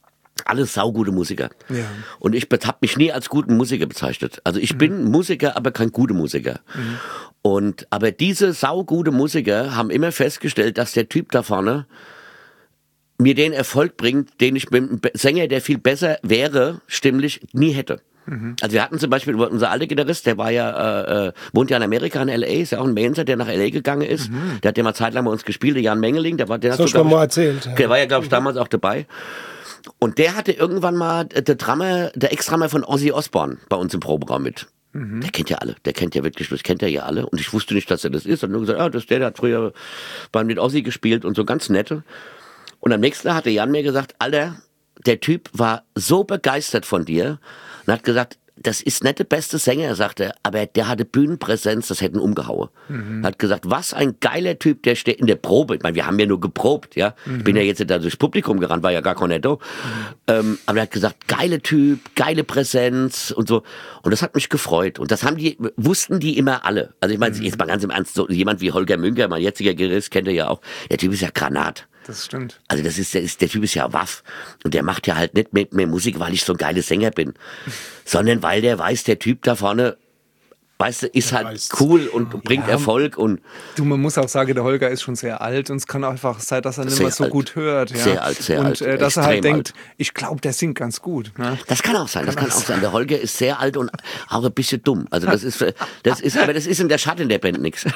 alles saugute Musiker. Ja. Und ich habe mich nie als guten Musiker bezeichnet. Also ich bin Musiker, aber kein guter Musiker. Aber diese saugute Musiker haben immer festgestellt, dass der Typ da vorne mir den Erfolg bringt, den ich mit einem Sänger, der viel besser wäre, stimmlich, nie hätte. Also wir hatten zum Beispiel unser alter Gitarrist, der war ja, wohnt ja in Amerika, in L.A., ist ja auch ein Mainzer, der nach L.A. gegangen ist. Der hat ja mal zeitlang bei uns gespielt, der Jan Mengeling, der Das hast du mal erzählt. Der war ja, glaube ich, damals auch dabei. Und der hatte irgendwann mal der Ex-Drummer von Ozzy Osbourne bei uns im Proberaum mit. Der kennt ja alle, kennt ja alle. Und ich wusste nicht, dass er das ist. Und nur gesagt, das ist der hat früher mit Ozzy gespielt und so, ganz nette. Und am nächsten Tag hat der Jan mir gesagt, Alter, der Typ war so begeistert von dir und hat gesagt, das ist nicht der beste Sänger, sagt er, aber der hatte Bühnenpräsenz, das hätten umgehauen. Hat gesagt, was ein geiler Typ, der steht in der Probe. Ich meine, wir haben ja nur geprobt, ja. Ich bin ja jetzt da durchs Publikum gerannt, war ja gar kein Netto. Aber er hat gesagt, geiler Typ, geile Präsenz und so. Und das hat mich gefreut. Und das wussten die immer alle. Also ich meine, jetzt mal ganz im Ernst, so jemand wie Holger Münker, mein jetziger Gitarrist, kennt ihr ja auch. Der Typ ist ja Granat. Das stimmt. Also der Typ ist ja Waff. Und der macht ja halt nicht mit mehr Musik, weil ich so ein geiler Sänger bin, sondern weil der weiß, der Typ da vorne, weißt du, ist halt cool und bringt Erfolg. Und man muss auch sagen, der Holger ist schon sehr alt und es kann auch einfach sein, dass er nicht mehr so gut hört. Ja. Sehr alt, sehr alt. Und dass er halt denkt, alt. Ich glaube, der singt ganz gut. Ne? Das kann auch sein, Der Holger ist sehr alt und auch ein bisschen dumm. Also das ist in der Schatten der Band nichts.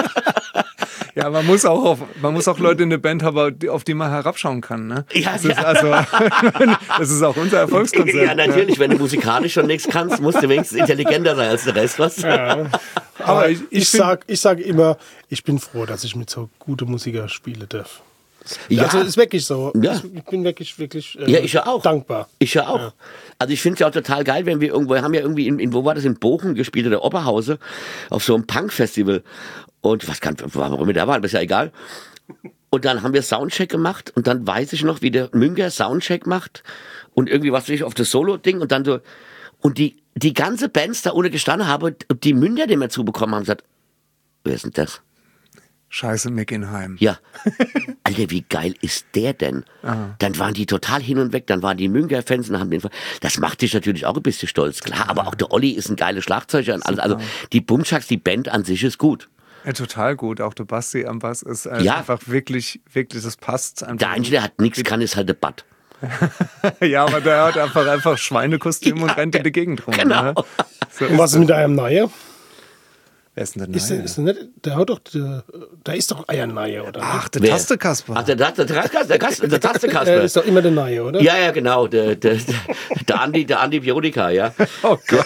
Ja, man muss auch Leute in der Band haben, auf die man herabschauen kann. Ne? Ja, das ist auch unser Erfolgskonzept. Ja, natürlich, wenn du musikalisch schon nichts kannst, musst du wenigstens intelligenter sein als der Rest, was? Ja. Aber ich sag immer, ich bin froh, dass ich mit so guten Musikern spielen darf. Ja. Also ist wirklich so. Ja. Ich bin wirklich ich ja auch. dankbar. Ich ja auch. Ja. Also ich finde es ja auch total geil, wenn wir haben ja irgendwie wo war das, in Bochum gespielt, oder Oberhause, auf so einem Punk-Festival. Und was warum wir da waren, das ist ja egal. Und dann haben wir Soundcheck gemacht und dann weiß ich noch, wie der Münker Soundcheck macht und irgendwie was weiß ich auf das Solo-Ding und dann so, und die ganze Bands da ohne gestanden haben, die Münker, die wir zubekommen haben, gesagt, wer ist denn das? Scheiße, Mick Inheim. Ja. Alter, wie geil ist der denn? Aha. Dann waren die total hin und weg, dann waren die Münker-Fans und haben den. Das macht dich natürlich auch ein bisschen stolz, klar, aber auch der Olli ist ein geiler Schlagzeuger. Also die Bumschaks, die Band an sich ist gut. Ja, total gut. Auch der Basti am Bass ist einfach wirklich, das passt einfach. Der Einzige, der hat nichts kann, ist halt der Bad. Ja, aber der hat einfach Schweinekostüm und rennt in die Gegend rum. Genau. Ne? So und was ist mit einem Neue? Wer ist denn der Neue? Ist der nicht, der ist doch Eierneier, oder? Ach, der Tastekasper. Ach, der Tastekasper. Ist doch immer der Neue, oder? Ja, genau. Der Antibiotika, ja. Oh Gott.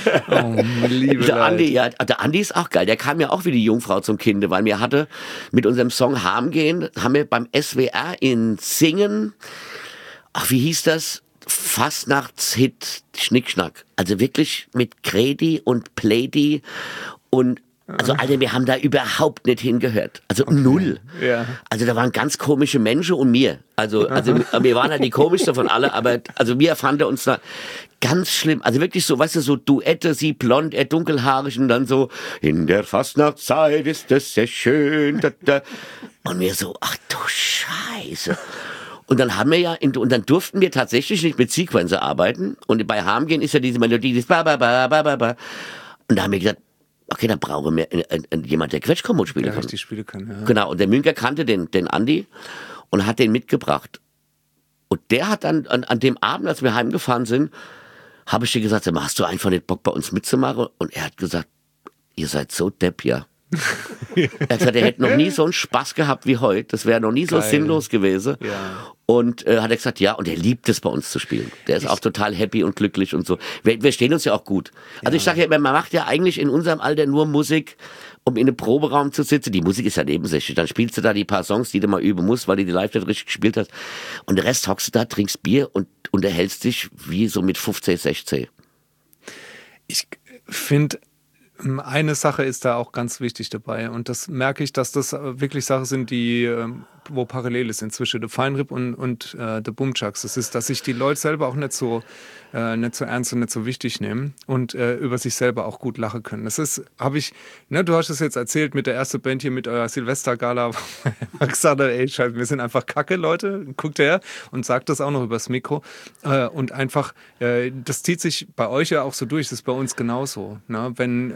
Liebe der Andi ist auch geil. Der kam ja auch wie die Jungfrau zum Kinde, weil mir hatte mit unserem Song Harm gehen, haben wir beim SWR in Singen, ach, wie hieß das? Fastnachtshit Schnickschnack. Also wirklich mit Gredi und Pledi und also Alter, wir haben da überhaupt nicht hingehört. Also null. Ja. Also da waren ganz komische Menschen und mir. Also wir waren halt die komischste von alle, aber also wir fanden uns da ganz schlimm. Also wirklich so, weißt du, so Duette, sie blond, er dunkelhaarig und dann so, in der Fastnachtszeit ist es sehr schön. Und wir so, ach du Scheiße. Und dann haben wir und dann durften wir tatsächlich nicht mit Sequencer arbeiten. Und bei Harm gehen ist ja diese Melodie, dieses ba, ba, ba, ba, ba, ba. Und da haben wir gesagt, okay, dann brauchen wir jemand, der Quetschkommode spielen kann. Richtig spielen kann, ja. Genau, und der Münker kannte den Andi und hat den mitgebracht. Und der hat dann an dem Abend, als wir heimgefahren sind, habe ich dir gesagt, hast du einfach nicht Bock bei uns mitzumachen? Und er hat gesagt, ihr seid so depp, ja. Er hat gesagt, er hätte noch nie so einen Spaß gehabt wie heute. Das wäre noch nie so sinnlos gewesen. Ja. Und hat er gesagt, ja, und er liebt es, bei uns zu spielen. Der ist auch total happy und glücklich und so. Wir stehen uns ja auch gut. Also ich sage ja immer, man macht ja eigentlich in unserem Alter nur Musik, um in einem Proberaum zu sitzen. Die Musik ist ja nebensächlich. Dann spielst du da die paar Songs, die du mal üben musst, weil du die live nicht richtig gespielt hast. Und der Rest hockst du da, trinkst Bier und unterhältst dich wie so mit 15, 16. Ich finde, eine Sache ist da auch ganz wichtig dabei und das merke ich, dass das wirklich Sachen sind, die wo parallel ist zwischen der Feinripp und der Bumchucks. Das ist, dass sich die Leute selber auch nicht so ernst und nicht so wichtig nehmen und über sich selber auch gut lachen können. Das ist, du hast es jetzt erzählt mit der ersten Band hier, mit eurer Silvestergala, wo ich gesagt habe, ey, Scheiße, wir sind einfach Kacke, Leute, guckt her und sagt das auch noch übers Mikro und einfach, das zieht sich bei euch ja auch so durch, das ist bei uns genauso. Ne?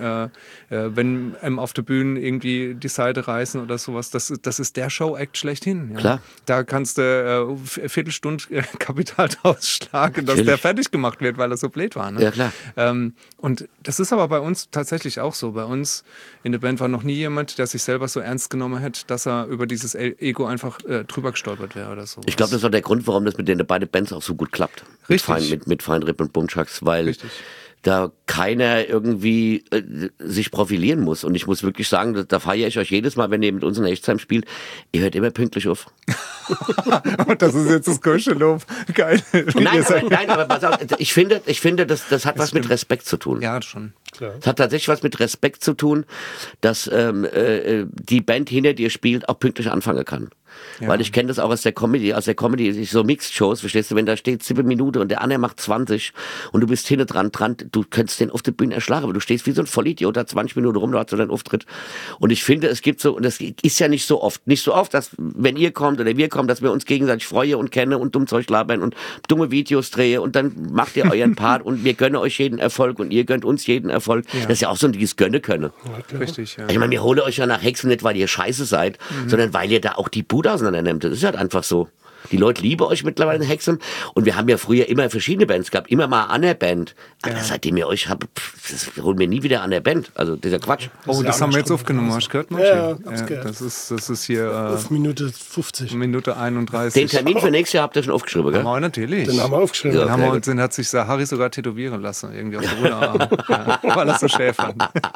Wenn auf der Bühne irgendwie die Seite reißen oder sowas, das ist der Show-Act schlechthin. Ja? Klar. Da kannst du eine Viertelstunde Kapital draus schlagen, dass der fertig gemacht wird, weil er so blöd war. Ne? Ja, klar. Und das ist aber bei uns tatsächlich auch so. Bei uns in der Band war noch nie jemand, der sich selber so ernst genommen hätte, dass er über dieses Ego einfach drüber gestolpert wäre oder so. Ich glaube, das ist auch der Grund, warum das mit den beiden Bands auch so gut klappt. Richtig. Mit Feinripp und Bumchucks, weil Richtig. da keiner irgendwie sich profilieren muss. Und ich muss wirklich sagen, da feiere ich euch jedes Mal, wenn ihr mit uns in Echtsheim spielt, ihr hört immer pünktlich auf. Das ist jetzt das Kuschellob. Geil. Nein, aber pass auf, ich finde, das hat was mit Respekt zu tun. Ja, schon. Klar. Es hat tatsächlich was mit Respekt zu tun, dass die Band hinter dir spielt, auch pünktlich anfangen kann. Ja. Weil ich kenne das auch aus der Comedy, so Mixed-Shows, verstehst du, wenn da steht 7 Minuten und der andere macht 20 und du bist hinten dran, du könntest den auf der Bühne erschlagen, aber du stehst wie so ein Vollidiot da 20 Minuten rum, du hast so deinen Auftritt. Und ich finde, es gibt so, und das ist ja nicht so oft, dass wenn ihr kommt oder wir kommen, dass wir uns gegenseitig freuen und kennen und dumm Zeug labern und dumme Videos drehen und dann macht ihr euren Part und wir gönnen euch jeden Erfolg und ihr gönnt uns jeden Erfolg. Ja. Das ist ja auch so ein dieses Gönne können. Ja, richtig, ja. Ich meine, wir holen euch ja nach Hexen nicht, weil ihr scheiße seid, sondern weil ihr da auch die Bude auseinander nehmt. Das ist halt einfach so. Die Leute lieben euch mittlerweile in Hexen und wir haben ja früher immer verschiedene Bands gehabt, immer mal an der Band. Aber seitdem ihr euch habt, das holen wir nie wieder an der Band. Also dieser Quatsch. Oh, das haben wir jetzt aufgenommen, hast du gehört? Ja, hab's gehört. Das ist hier Auf Minute 50. Minute 31. Den Termin für nächstes Jahr habt ihr schon aufgeschrieben, gell? Oh, natürlich. Den haben wir aufgeschrieben. Ja. Den hat sich Harry sogar tätowieren lassen, irgendwie auf der Unterarm, weil er so schäfert.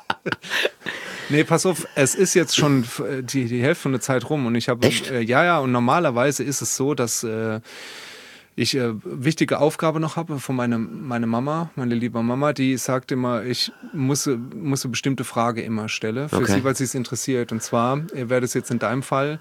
Nee, pass auf, es ist jetzt schon die Hälfte von der Zeit rum und ich habe, und normalerweise ist es so, dass ich wichtige Aufgabe noch habe von meine Mama, meine liebe Mama, die sagt immer, ich muss eine bestimmte Frage immer stellen für sie, weil sie es interessiert. Und zwar wäre das jetzt in deinem Fall,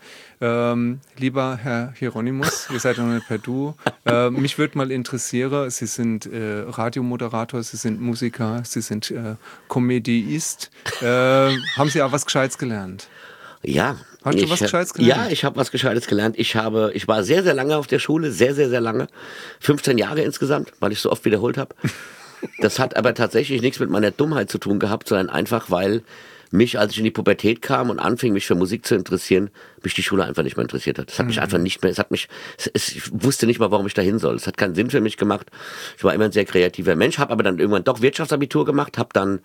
lieber Herr Hieronymus, ihr seid noch nicht per Du, mich würde mal interessieren, Sie sind Radiomoderator, Sie sind Musiker, Sie sind Komödiist. Haben Sie auch was Gescheites gelernt? Ja. Hast du was Gescheites gelernt? Ja, ich habe was Gescheites gelernt. Ich war sehr, sehr lange auf der Schule, sehr, sehr, sehr lange. 15 Jahre insgesamt, weil ich so oft wiederholt habe. Das hat aber tatsächlich nichts mit meiner Dummheit zu tun gehabt, sondern einfach, weil mich, als ich in die Pubertät kam und anfing, mich für Musik zu interessieren, mich die Schule einfach nicht mehr interessiert hat. Es hat mich einfach nicht mehr, ich wusste nicht mal, warum ich da hin soll. Es hat keinen Sinn für mich gemacht. Ich war immer ein sehr kreativer Mensch, habe aber dann irgendwann doch Wirtschaftsabitur gemacht, habe dann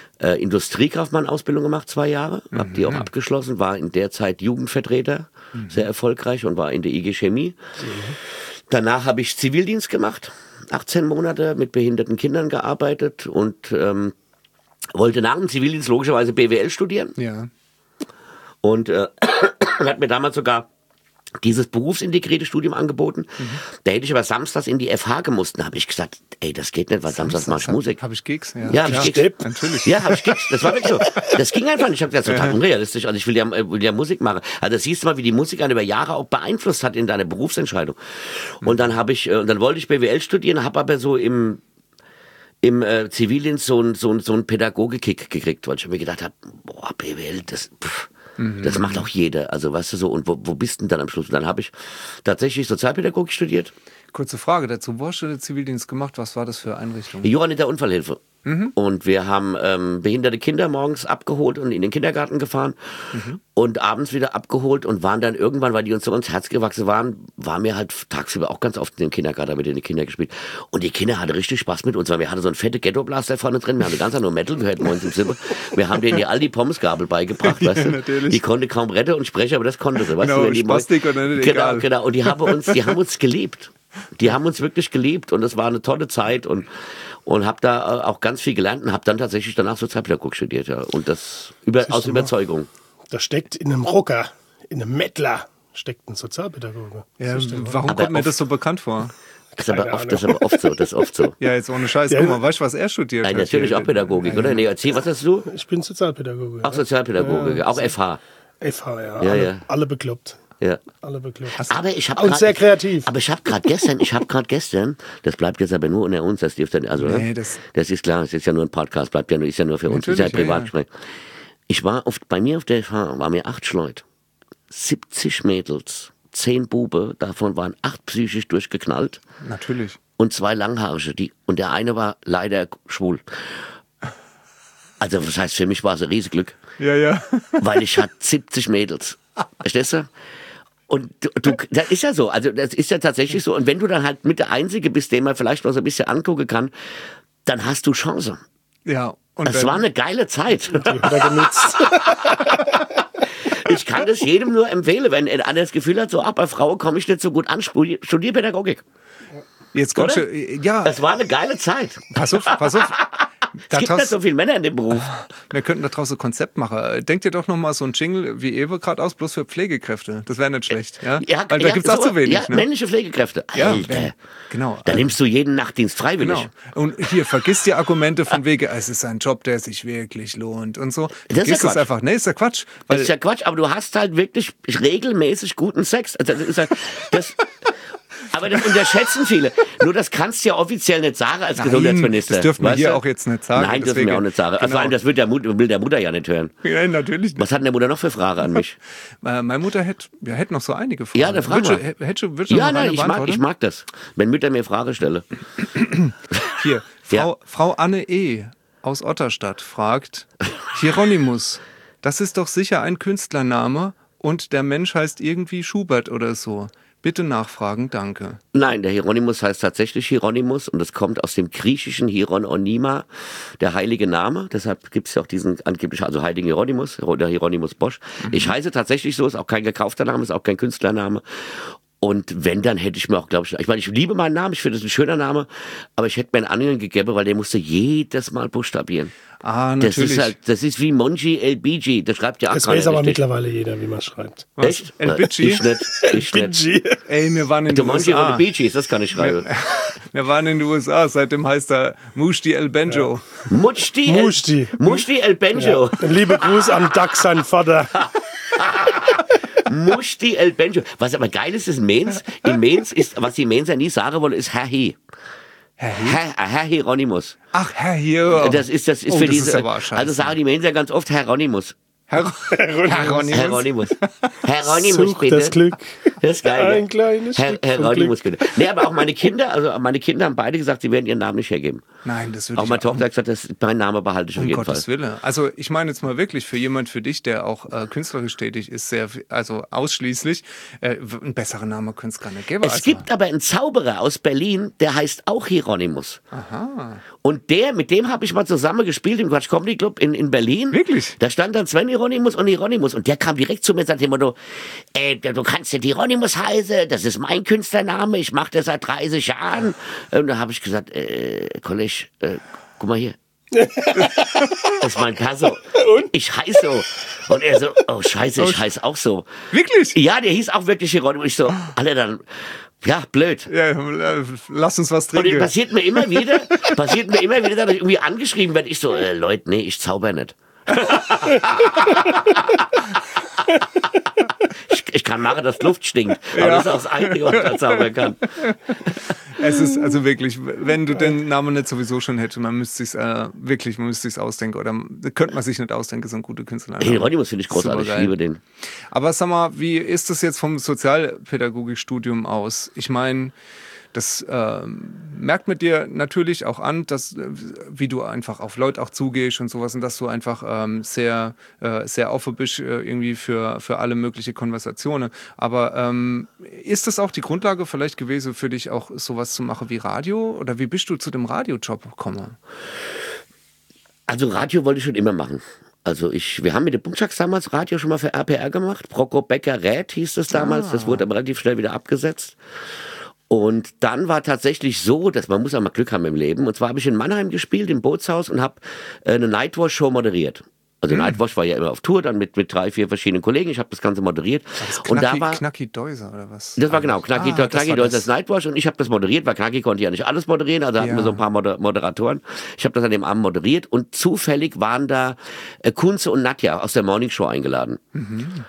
Industriekaufmann-Ausbildung gemacht, 2 Jahre, habe die auch abgeschlossen, war in der Zeit Jugendvertreter, sehr erfolgreich und war in der IG Chemie. Danach habe ich Zivildienst gemacht, 18 Monate mit behinderten Kindern gearbeitet und wollte nach dem Zivildienst logischerweise BWL studieren. Ja. Und hat mir damals sogar dieses berufsintegrierte Studium angeboten. Da hätte ich aber samstags in die FH gemusst. Da habe ich gesagt, ey, das geht nicht, weil samstags mache ich Musik. Habe ich Gigs? Ja, hab ich Gigs. Natürlich. Ja, habe ich Gigs. Das war wirklich so. Das ging einfach nicht. Ich habe gesagt, das ist total unrealistisch. Also ich will ja Musik machen. Also das siehst du mal, wie die Musik einen über Jahre auch beeinflusst hat in deiner Berufsentscheidung. Und dann dann wollte ich BWL studieren, habe aber so im Zivildienst so einen Pädagogik-Kick gekriegt, weil ich mir gedacht habe, boah, BWL, das macht auch jeder. Also weißt du so, und wo bist du denn dann am Schluss? Und dann habe ich tatsächlich Sozialpädagogik studiert. Kurze Frage dazu. Wo hast du den Zivildienst gemacht? Was war das für Einrichtung? Die Johanniter Unfallhilfe. Und wir haben behinderte Kinder morgens abgeholt und in den Kindergarten gefahren und abends wieder abgeholt und waren dann irgendwann, weil die uns so ins Herz gewachsen waren wir halt tagsüber auch ganz oft in den Kindergarten mit den Kindern gespielt. Und die Kinder hatten richtig Spaß mit uns, weil wir hatten so einen fette Ghetto-Blaster vorne drin, wir haben die ganze Zeit nur Metal gehört, morgens im Zimmer. Wir haben denen all die Pommesgabel beigebracht, weißt du? Natürlich. Die konnte kaum retten und sprechen, aber das konnte sie, weißt Genau, du? Wenn die Spastik oder nicht, egal. Genau. Und die haben uns geliebt. Die haben uns wirklich geliebt und es war eine tolle Zeit und habe da auch ganz viel gelernt und habe dann tatsächlich danach Sozialpädagogik studiert, ja. Und das aus Überzeugung. Da steckt in einem Rocker, in einem Mettler, steckt ein Sozialpädagoge. Ja, warum kommt mir das so bekannt vor? Das ist aber oft so. Ja, jetzt ohne Scheiß. Guck mal, weißt du, was er studiert Nein, hat? natürlich auch Pädagogik, oder? Nee, erzähl, was hast du? Ich bin Sozialpädagoge. Auch Sozialpädagogik, auch FH. FH, Ja. Alle bekloppt. Ja. Alle bekloppt. Aber ich habe Und sehr kreativ. Aber ich habe gerade gestern, das bleibt jetzt aber nur unter uns, das dürfte, also, Nee, das das- ist klar, das ist ja nur ein Podcast, ist ja nur für uns, ist ja Natürlich, ja, Privatgespräch. Ich war bei mir auf der Fahrt, waren mir 8 Leute, 70 Mädels, 10 Bube, davon waren 8 psychisch durchgeknallt Natürlich. und 2 Langhaarige, und der eine war leider schwul. Also, das heißt, für mich war es ein Riesenglück, Ja. weil ich hatte 70 Mädels. Verstehst du? Und du, das ist ja so, also das ist ja tatsächlich so. Und wenn du dann halt mit der Einzige bist, den man vielleicht noch so ein bisschen angucken kann, dann hast du Chance. Ja. Und Das dann- war eine geile Zeit. Die hat er genutzt. Ich kann das jedem nur empfehlen, wenn einer das Gefühl hat, so, bei Frauen komme ich nicht so gut an, studier Pädagogik. Jetzt kommst Oder? du, ja, Das war eine geile Zeit. pass auf. Es gibt nicht so viele Männer in dem Beruf. Wir könnten daraus so ein Konzept machen. Denk dir doch noch mal so ein Jingle wie Ewe gerade aus, bloß für Pflegekräfte. Das wäre nicht schlecht. Ja? Weil da gibt's auch so, zu wenig. Ja, ne? männliche Pflegekräfte. Ja, Alter. genau. Da nimmst du jeden Nachtdienst freiwillig. Genau. Und hier, vergiss die Argumente von wegen, es ist ein Job, der sich wirklich lohnt und so. Das ist ja Vergiss das Quatsch. einfach. Nee, ist ja Quatsch. Das Weil ist ja Quatsch, aber du hast halt wirklich regelmäßig guten Sex. Also das ist halt, aber das unterschätzen viele. Nur das kannst du ja offiziell nicht sagen als Nein, Gesundheitsminister. das dürfen wir weißt hier du? auch jetzt nicht sagen, Nein, dürfen deswegen- wir auch nicht sagen. Also Genau. vor allem, das will der Mutter ja nicht hören. ja, natürlich nicht. Was hat denn der Mutter noch für Fragen an mich? Meine Mutter hätte noch so einige Fragen. Ja, dann frag mal. Würdest du Ja, noch nein, eine ich beantworten? mag das. Wenn Mütter mir Fragen stellen. Hier, Ja. Frau Anne E. aus Otterstadt fragt, Hieronymus, das ist doch sicher ein Künstlername und der Mensch heißt irgendwie Schubert oder so. Bitte nachfragen, danke. Nein, der Hieronymus heißt tatsächlich Hieronymus und es kommt aus dem griechischen Hierononyma, der heilige Name. Deshalb gibt es ja auch diesen angeblich, also heiligen Hieronymus, der Hieronymus Bosch. Ich heiße tatsächlich so, ist auch kein gekaufter Name, ist auch kein Künstlername. Und wenn, dann hätte ich mir auch, glaube ich meine, ich liebe meinen Namen, ich finde es ein schöner Name, aber ich hätte mir einen anderen gegeben, weil der musste jedes Mal buchstabieren. Ah, Das natürlich. ist halt, das ist wie Monji El Biji, das schreibt ja auch Das keiner weiß aber richtig. mittlerweile jeder, wie man schreibt. Echt? El Biji? Ich nicht. Ich nicht. Biji. Ey, wir waren in Du den Monji USA. oder Bee Gees, das kann ich schreiben. Wir waren in den USA, seitdem heißt er Mushti El Benjo. Mushti El Benjo. Liebe Gruß an Doug, sein Vater. Mushti El Benjo. Was aber geil ist in Mainz ist, was die Mainzer nie sagen wollen, ist Herr He. Herr Hieronymus. Ach, Herr hier. Das ist Oh, für das diese, ist aber scheiße. also sagen die Mainzer ganz oft Hieronymus. Hieronymus. Hieronymus, Such bitte. das Glück. Das ist geil. Ein kleines Stück vom Hieronymus, Glück. bitte. Nee, aber auch meine Kinder haben beide gesagt, sie werden ihren Namen nicht hergeben. Nein, das würde Auch ich meine Tochter hat gesagt, mein Name behalte ich auf Um jeden Gottes Fall. Willen. Also ich meine jetzt mal wirklich für dich, der auch künstlerisch tätig ist, also ausschließlich, ein besserer Name könnte es gar nicht geben. Es gibt aber einen Zauberer aus Berlin, der heißt auch Hieronymus. Aha. Und mit dem habe ich mal zusammen gespielt im Quatsch Comedy Club in Berlin. Wirklich? Da stand dann Sven Hieronymus und Hieronymus. Und der kam direkt zu mir und sagte immer so, du kannst nicht Hieronymus heißen, das ist mein Künstlername, ich mache das seit 30 Jahren. Und da habe ich gesagt, Kollege, guck mal hier. Das ist mein Perso. Ich heiße so. Und er so, oh scheiße, ich heiße auch so. Wirklich? Ja, der hieß auch wirklich Hieronymus. Ich so, alle dann, ja, blöd. Ja, lass uns was Und das trinken. passiert mir immer wieder, dass ich irgendwie angeschrieben werde. Ich so, Leute, nee, ich zauber nicht. Ich kann machen, dass Luft stinkt. Aber das ist auch das Einzige, was ich da zaubern kann. Es ist also wirklich, wenn du den Namen nicht sowieso schon hättest, man müsste sich's ausdenken oder könnte man sich nicht ausdenken, so ein guter Künstler. Hieronymus finde ich großartig, ich Supergeil. liebe den. Aber sag mal, wie ist das jetzt vom Sozialpädagogikstudium aus? Ich meine, das merkt man dir natürlich auch an, dass, wie du einfach auf Leute auch zugehst und sowas und dass du einfach sehr offen bist irgendwie für alle möglichen Konversationen. Aber ist das auch die Grundlage vielleicht gewesen für dich auch sowas zu machen wie Radio? Oder wie bist du zu dem Radiojob gekommen? Also Radio wollte ich schon immer machen. Also wir haben mit den Punktschacks damals Radio schon mal für RPR gemacht. Prokop Becker Räth hieß das damals. Das wurde aber relativ schnell wieder abgesetzt. Und dann war tatsächlich so, dass man muss auch mal Glück haben im Leben. Und zwar habe ich in Mannheim gespielt, im Bootshaus und habe eine Nightwash-Show moderiert. Also Nightwash war ja immer auf Tour, dann mit 3, 4 verschiedenen Kollegen. Ich habe das Ganze moderiert. Und da war Knacki Deuser oder was? Das war genau, Knacki Deuser das. ist Nightwash und ich habe das moderiert, weil Knacki konnte ja nicht alles moderieren, also hatten wir so ein paar Moderatoren. Ich habe das an dem Abend moderiert und zufällig waren da Kunze und Nadja aus der Morning Show eingeladen.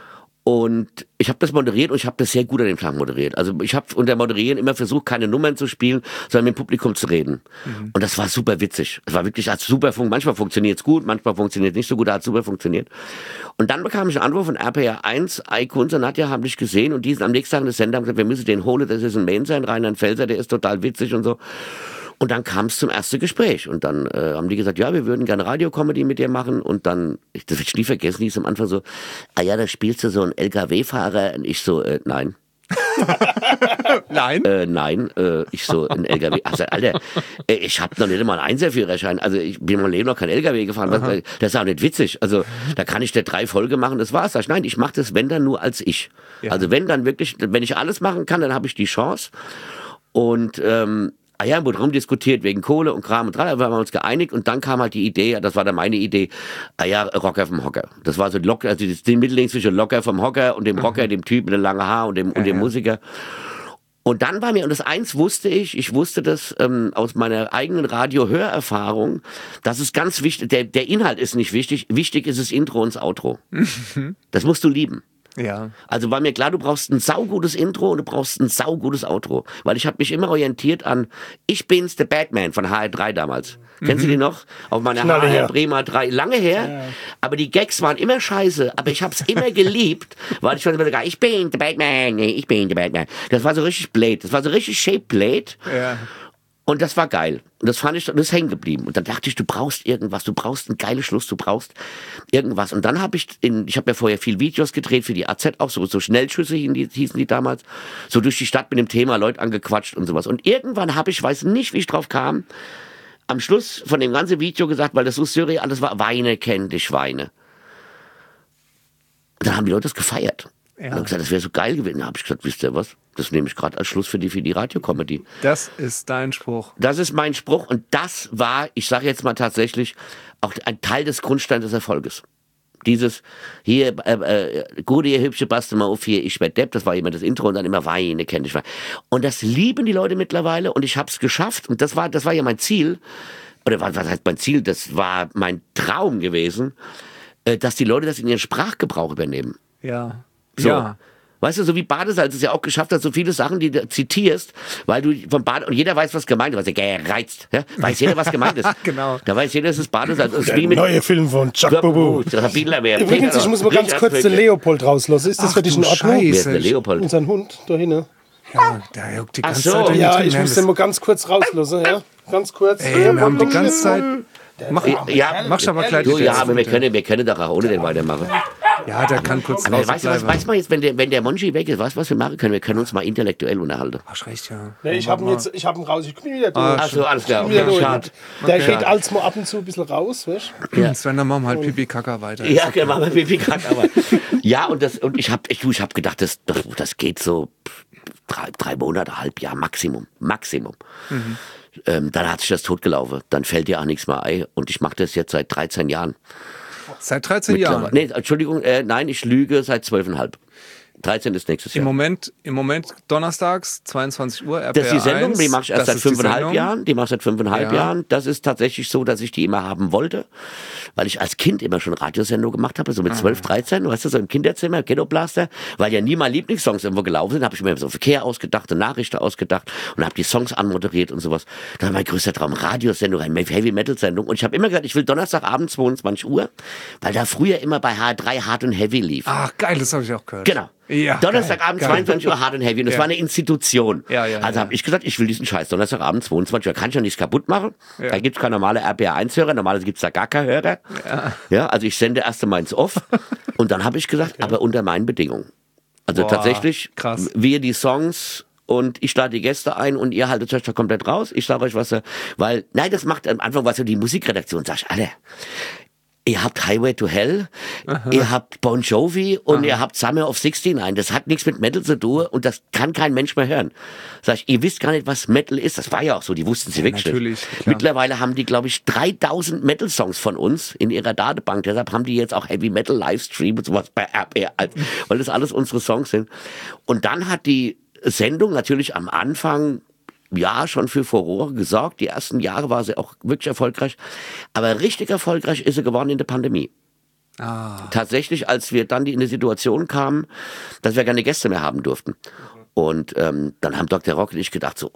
Und ich habe das moderiert und ich habe das sehr gut an dem Tag moderiert. Also ich habe unter Moderieren immer versucht, keine Nummern zu spielen, sondern mit dem Publikum zu reden. Und das war super witzig. Es war wirklich super manchmal funktioniert es gut, manchmal funktioniert es nicht so gut, hat super funktioniert. Und dann bekam ich einen Anruf von RPR 1, Kunz und Nadja haben dich gesehen und die sind am nächsten Tag in das Sender haben gesagt, wir müssen den holen, das ist ein Mainzer in Rheinland-Pfälzer, der ist total witzig und so. Und dann kam es zum ersten Gespräch und dann haben die gesagt, ja, wir würden gerne Radio-Comedy mit dir machen und dann, das will ich nie vergessen, hieß am Anfang so, ja, da spielst du so einen LKW-Fahrer und ich so, nein. Nein? Nein, ich so, ein LKW, also Alter, ich habe noch nicht einmal einen Einserführerschein, also ich bin mein Leben noch kein LKW gefahren, das ist auch nicht witzig, also da kann ich der 3 Folgen machen, das war's. Sag ich, nein, ich mache das, wenn dann nur als ich. Ja. Also wenn dann wirklich, wenn ich alles machen kann, dann habe ich die Chance und ja, wurde rumdiskutiert wegen Kohle und Kram und dran, da haben wir uns geeinigt und dann kam halt die Idee, das war dann meine Idee, Rocker vom Hocker. Das war so locker, also das Mittelding zwischen Locker vom Hocker und dem Rocker, dem Typ mit dem langen Haar und dem Musiker. Und dann war mir, und das eins wusste ich wusste das aus meiner eigenen Radio-Hörerfahrung, das ist ganz wichtig, der Inhalt ist nicht wichtig, wichtig ist das Intro und das Outro. Das musst du lieben. Ja. Also war mir klar, du brauchst ein saugutes Intro und du brauchst ein saugutes Outro. Weil ich habe mich immer orientiert an Ich bin's, der Batman von HR3 damals. Kennst du die noch? Auf meiner HR Bremer 3. Lange her. Ja. Aber die Gags waren immer scheiße. Aber ich habe es immer geliebt, weil ich fand immer sogar, ich bin der Batman, ich bin der Batman. Das war so richtig Blade. Das war so richtig Shape Blade. Ja. Und das war geil. Und das fand ich, das ist hängen geblieben. Und dann dachte ich, du brauchst irgendwas, du brauchst einen geilen Schluss, du brauchst irgendwas. Und dann habe ich habe ja vorher viel Videos gedreht für die AZ auch, so Schnellschüsse hießen die damals, so durch die Stadt mit dem Thema Leute angequatscht und sowas. Und irgendwann habe ich, weiß nicht, wie ich drauf kam, am Schluss von dem ganzen Video gesagt, weil das so surreal alles war, Weine kennt die Schweine. Und dann haben die Leute das gefeiert. Ja. Und haben gesagt, das wäre so geil gewesen. Da habe ich gesagt, wisst ihr was? Das nehme ich gerade als Schluss für die Radio-Comedy. Das ist dein Spruch. Das ist mein Spruch und das war, ich sage jetzt mal tatsächlich, auch ein Teil des Grundsteins des Erfolges. Dieses, hier, gute, ihr hübsche, passt mal auf, hier, ich werd Depp, das war immer das Intro und dann immer Weine, kenn ich. Und das lieben die Leute mittlerweile und ich habe es geschafft und das war ja mein Ziel, oder was heißt mein Ziel, das war mein Traum gewesen, dass die Leute das in ihren Sprachgebrauch übernehmen. Ja. So. Ja. Weißt du, so wie Badesalz es ja auch geschafft hat, so viele Sachen, die du zitierst, weil du vom Bade, und jeder weiß, was gemeint ist, gereizt, ja? Weiß jeder, was gemeint ist. Genau. Da weiß jeder, es ist Badesalz. Der neue Film von Chuck Bubu. Übrigens, ich muss mal ganz kurz den Leopold rauslassen. Ist das für dich in Ordnung? Wer ist der Leopold? Und sein Hund da hinten. Ja, der juckt die ganze so. Zeit. Ja, ich muss den mal ganz kurz rauslassen, ja? Ganz kurz. Ey, wir haben die ganze Zeit... Machst aber gleich. Ja, aber wir können doch auch ohne den weitermachen. Ja, der kann kurz aber weiß man jetzt, wenn der Monchi weg ist, weißt du, was wir machen können? Wir können uns mal intellektuell unterhalten. Hast recht, ja. Nee, ich habe ihn raus. Ich komme wieder durch. Ach so, alles klar. Schade. Der geht als mal ab und zu ein bisschen raus, weißt du? Ja. Sven, dann machen wir halt Pipi-Kaka weiter. Ja, okay, machen wir Pipi-Kaka weiter. Ja, und ich hab gedacht, das geht so 3 Monate, halb Jahr Maximum. Mhm. Dann hat sich das totgelaufen. Dann fällt dir auch nichts mehr ein. Und ich mache das jetzt seit 13 Jahren. Seit 13 Jahren? Nee, Entschuldigung, nein, ich lüge seit 12,5. 13 ist nächstes Jahr. Im Moment donnerstags, 22 Uhr, RPR1. Das ist die Sendung, die mache ich erst seit 5,5 Jahren. Die mache ich seit 5,5 Jahren. Das ist tatsächlich so, dass ich die immer haben wollte, weil ich als Kind immer schon Radiosendung gemacht habe, so mit 12, 13, weißt du, so im Kinderzimmer, Ghetto-Blaster, weil ja nie meine Lieblingssongs irgendwo gelaufen sind, habe ich mir so Verkehr ausgedacht und Nachrichten ausgedacht und habe die Songs anmoderiert und sowas. Das war mein größter Traum, Radiosendung, eine Heavy-Metal-Sendung. Und ich habe immer gesagt, ich will Donnerstagabend 22 Uhr, weil da früher immer bei H3 Hard und Heavy lief. Ach, geil, das habe ich auch gehört. Genau. Ja, Donnerstagabend geil. 22 Uhr Hard and Heavy und das war eine Institution. Also habe ich gesagt, ich will diesen Scheiß Donnerstagabend 22 Uhr, kann ich ja nichts kaputt machen. Ja. Da gibt's keine normale RPR1-Hörer, normalerweise gibt's da gar keine Hörer. Ja, also ich sende erst einmal ins Off und dann habe ich gesagt, aber unter meinen Bedingungen. Also tatsächlich, krass. wir die Songs und ich lade die Gäste ein und ihr haltet euch da komplett raus. Ich sage euch was, weil, nein, das macht am Anfang was so die Musikredaktion, sag ich, Alter, ihr habt Highway to Hell, ihr habt Bon Jovi und ihr habt Summer of 69. Das hat nichts mit Metal zu tun und das kann kein Mensch mehr hören. Sag ich, ihr wisst gar nicht, was Metal ist. Das war ja auch so, die wussten sie wirklich natürlich, nicht. Klar. Mittlerweile haben die, glaube ich, 3000 Metal-Songs von uns in ihrer Datenbank. Deshalb haben die jetzt auch Heavy Metal Livestream und sowas bei RPR, weil das alles unsere Songs sind. Und dann hat die Sendung natürlich am Anfang schon für Furore gesorgt. Die ersten Jahre war sie auch wirklich erfolgreich. Aber richtig erfolgreich ist sie geworden in der Pandemie. Tatsächlich, als wir dann in die Situation kamen, dass wir keine Gäste mehr haben durften. Und dann haben Dr. Rock und ich gedacht so,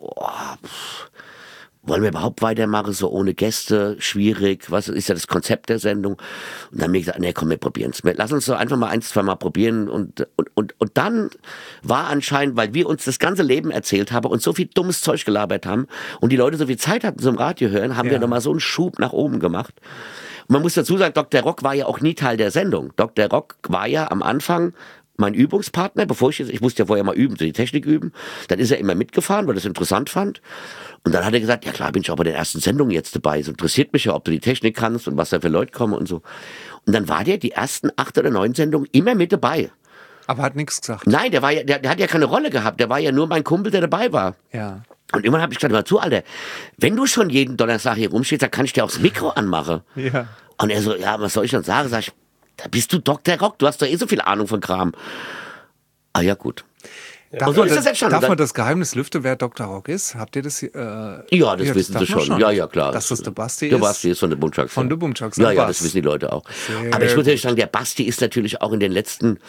wollen wir überhaupt weitermachen, so ohne Gäste, schwierig, was ist ja das Konzept der Sendung? Und dann haben wir gesagt, nee, komm, wir probieren es. Lass uns so einfach mal 1-2 Mal probieren. Und dann war anscheinend, weil wir uns das ganze Leben erzählt haben und so viel dummes Zeug gelabert haben und die Leute so viel Zeit hatten zum Radio hören, haben wir nochmal so einen Schub nach oben gemacht. Und man muss dazu sagen, Dr. Rock war ja auch nie Teil der Sendung. Dr. Rock war ja am Anfang mein Übungspartner, ich musste ja vorher mal üben, so die Technik üben. Dann ist er immer mitgefahren, weil er es interessant fand. Und dann hat er gesagt, ja klar, bin ich auch bei den ersten Sendungen jetzt dabei. Es interessiert mich ja, ob du die Technik kannst und was da für Leute kommen und so. Und dann war der die ersten 8 oder 9 Sendungen immer mit dabei. Aber hat nichts gesagt. Nein, der hat ja keine Rolle gehabt. Der war ja nur mein Kumpel, der dabei war. Ja. Und irgendwann habe ich gesagt, hör zu, Alter, wenn du schon jeden Donnerstag hier rumstehst, dann kann ich dir auch das Mikro anmachen. Ja. Und er so, ja, was soll ich denn sagen? Sag ich, da bist du Dr. Rock, du hast doch eh so viel Ahnung von Kram. Ah ja, gut. Darf, so ist das jetzt schon. Darf man das Geheimnis lüften, wer Dr. Rock ist? Habt ihr das? Ja, das wissen sie schon. Ja, klar. Dass das der Basti ist? Der Basti ist von der Bumchucks. Von der Bumchucks. Ja, das wissen die Leute auch. Aber ich muss ehrlich sagen, der Basti ist natürlich auch in den letzten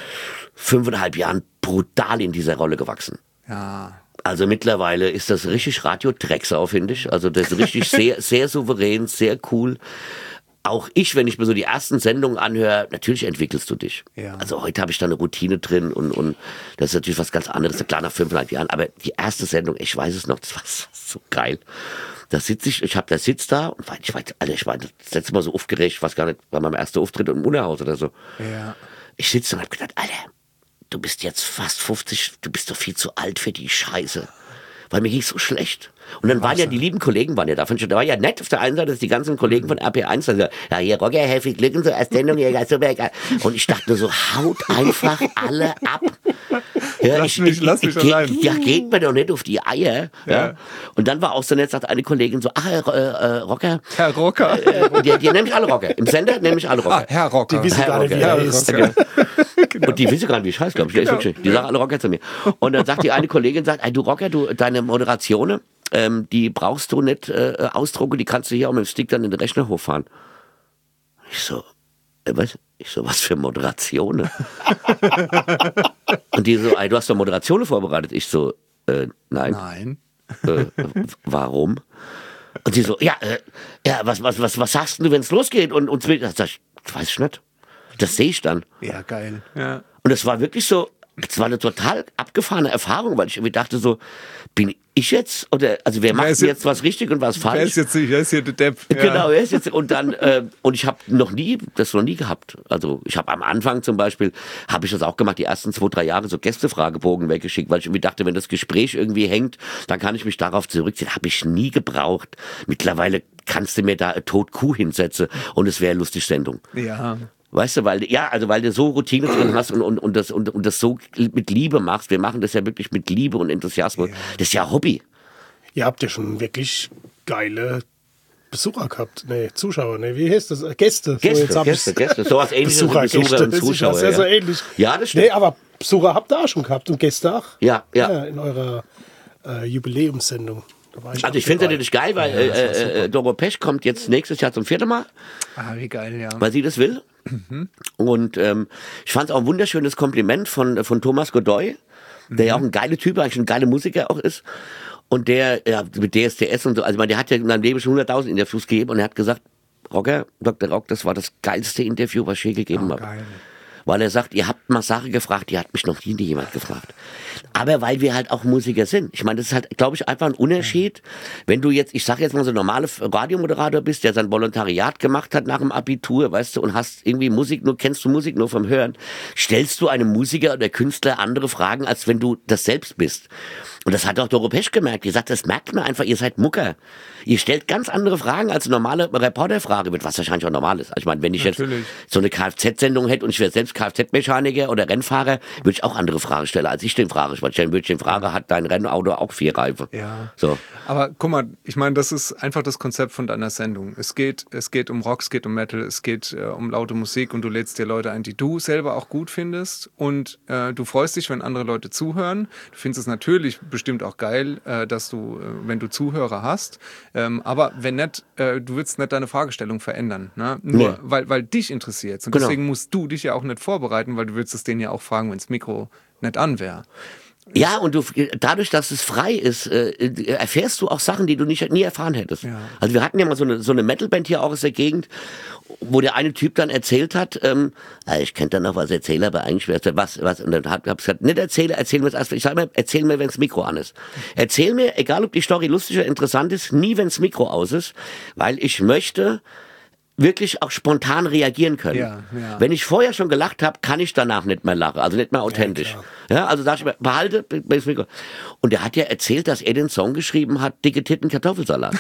5,5 Jahren brutal in dieser Rolle gewachsen. Ja. Also mittlerweile ist das richtig Radio-Drecksau, finde ich. Also das ist richtig sehr, sehr souverän, sehr cool. Auch ich, wenn ich mir so die ersten Sendungen anhöre, natürlich entwickelst du dich. Ja. Also heute habe ich da eine Routine drin und das ist natürlich was ganz anderes, klar nach 5,5 Jahren. Aber die erste Sendung, ich weiß es noch, das war so geil. Da sitze ich habe da Sitz da und ich war das letzte Mal so aufgeregt, ich weiß gar nicht, bei meinem ersten Auftritt im Unerhaus oder so. Ja. Ich sitze und habe gedacht, Alter, du bist jetzt fast 50, du bist doch viel zu alt für die Scheiße. Weil mir ging's so schlecht. Und dann waren ja die lieben Kollegen, da war ja nett auf der einen Seite, dass die ganzen Kollegen von RP1 dann sagen, ja, hier Rocker, viel Glück und so, als Sendung, hier, super, geil. Und ich dachte nur so, haut einfach alle ab. Ja, lass mich allein. Ja, geht mir doch nicht auf die Eier. Ja. Und dann war auch so nett, sagt eine Kollegin so, ach, Rocker. Herr Rocker. Die nenne ich alle Rocker. Im Sender nenne ich alle Rocker. Ah, Herr Rocker. Die wissen gar nicht, wie er ist. Genau. Und die wissen gar nicht, wie ich heiße, glaube ich. Genau. Die sagen alle Rocker zu mir. Und dann sagt die eine Kollegin, ey, du Rocker, deine Moderationen, die brauchst du nicht ausdrucken, die kannst du hier auch mit dem Stick dann in den Rechner hochfahren. Ich so, was für Moderationen? Und die so, ey, du hast doch Moderationen vorbereitet. Ich so, nein. Warum? Und die so, was sagst du, wenn es losgeht? Und sag ich, weiß ich nicht. Das sehe ich dann. Ja, geil. Ja. Und es war wirklich so, es war eine total abgefahrene Erfahrung, weil ich irgendwie dachte so, bin ich jetzt, oder, also wer macht jetzt was richtig und was falsch? Wer ist hier der Depp? Ja. Genau, wer ist jetzt, und dann, und ich habe das noch nie gehabt. Also ich habe am Anfang zum Beispiel, habe ich das auch gemacht, die ersten 2-3 Jahre so Gästefragebogen weggeschickt, weil ich irgendwie dachte, wenn das Gespräch irgendwie hängt, dann kann ich mich darauf zurückziehen. Habe ich nie gebraucht. Mittlerweile kannst du mir da eine Totkuh hinsetzen und es wäre eine lustige Sendung. Ja. Weißt du, weil du so Routine drin hast und das so mit Liebe machst. Wir machen das ja wirklich mit Liebe und Enthusiasmus. Ja. Das ist ja Hobby. Ihr habt ja schon wirklich geile Besucher gehabt. Nee, Zuschauer, nee, wie heißt das? Gäste. Gäste. So was ähnliches wie Besucher und Zuschauer. Das ist ja so ähnlich. Ja, das stimmt. Nee, aber Besucher habt ihr auch schon gehabt und Gäste auch. Ja. In eurer Jubiläumssendung. Also ich finde es natürlich geil, weil Doro Pesch kommt jetzt nächstes Jahr zum 4. Mal. Ah, wie geil, ja. Weil sie das will. Mhm. Und ich fand es auch ein wunderschönes Kompliment von Thomas Godoy, der ja auch ein geiler Typ, eigentlich ein geiler Musiker auch ist. Und der, ja, mit DSDS und so, also der hat ja in seinem Leben schon 100.000 Interviews gegeben und er hat gesagt, Rocker, Dr. Rock, das war das geilste Interview, was ich je gegeben habe. Weil er sagt, ihr habt mal Sache gefragt, die hat mich noch nie jemand gefragt. Aber weil wir halt auch Musiker sind. Ich meine, das ist halt, glaube ich, einfach ein Unterschied. Wenn du jetzt, ich sage jetzt mal so ein normaler Radiomoderator bist, der sein Volontariat gemacht hat nach dem Abitur, weißt du, und hast irgendwie kennst du Musik nur vom Hören, stellst du einem Musiker oder Künstler andere Fragen, als wenn du das selbst bist. Und das hat auch Doro Pesch gemerkt. Die sagt, das merkt man einfach, ihr seid Mucker. Ihr stellt ganz andere Fragen, als eine normale Reporterfrage wird, was wahrscheinlich auch normal ist. Also ich meine, wenn ich jetzt so eine Kfz-Sendung hätte und ich wäre selbst Kfz-Mechaniker oder Rennfahrer, würde ich auch andere Fragen stellen, als ich den frage. Weil dann würde ich den fragen, hat dein Rennauto auch 4 Reifen? Ja. So. Aber guck mal, ich meine, das ist einfach das Konzept von deiner Sendung. Es geht um Rock, es geht um Metal, es geht um laute Musik und du lädst dir Leute ein, die du selber auch gut findest und du freust dich, wenn andere Leute zuhören. Du findest es natürlich bestimmt auch geil, dass du, wenn du Zuhörer hast. Aber wenn nicht, du willst nicht deine Fragestellung verändern. Ne? Nur weil dich interessiert. Und deswegen musst du dich ja auch nicht vorbereiten, weil du willst es denen ja auch fragen, wenn das Mikro nicht an wäre. Ja, und dadurch, dass es frei ist, erfährst du auch Sachen, die du nie erfahren hättest. Ja. Also wir hatten ja mal so eine Metalband hier auch aus der Gegend, wo der eine Typ dann erzählt hat, ich könnte dann noch was erzählen, aber eigentlich wäre es was. Und dann hab ich gesagt, nicht erzähl mir erst. Ich sag mal, erzähl mir, wenn das Mikro an ist. Erzähl mir, egal ob die Story lustig oder interessant ist, nie, wenn das Mikro aus ist, weil ich möchte wirklich auch spontan reagieren können. Ja. Wenn ich vorher schon gelacht habe, kann ich danach nicht mehr lachen, also nicht mehr authentisch. Ja, also sag ich mir, behalte das Mikro. Und der hat ja erzählt, dass er den Song geschrieben hat, Dicke Titten Kartoffelsalat.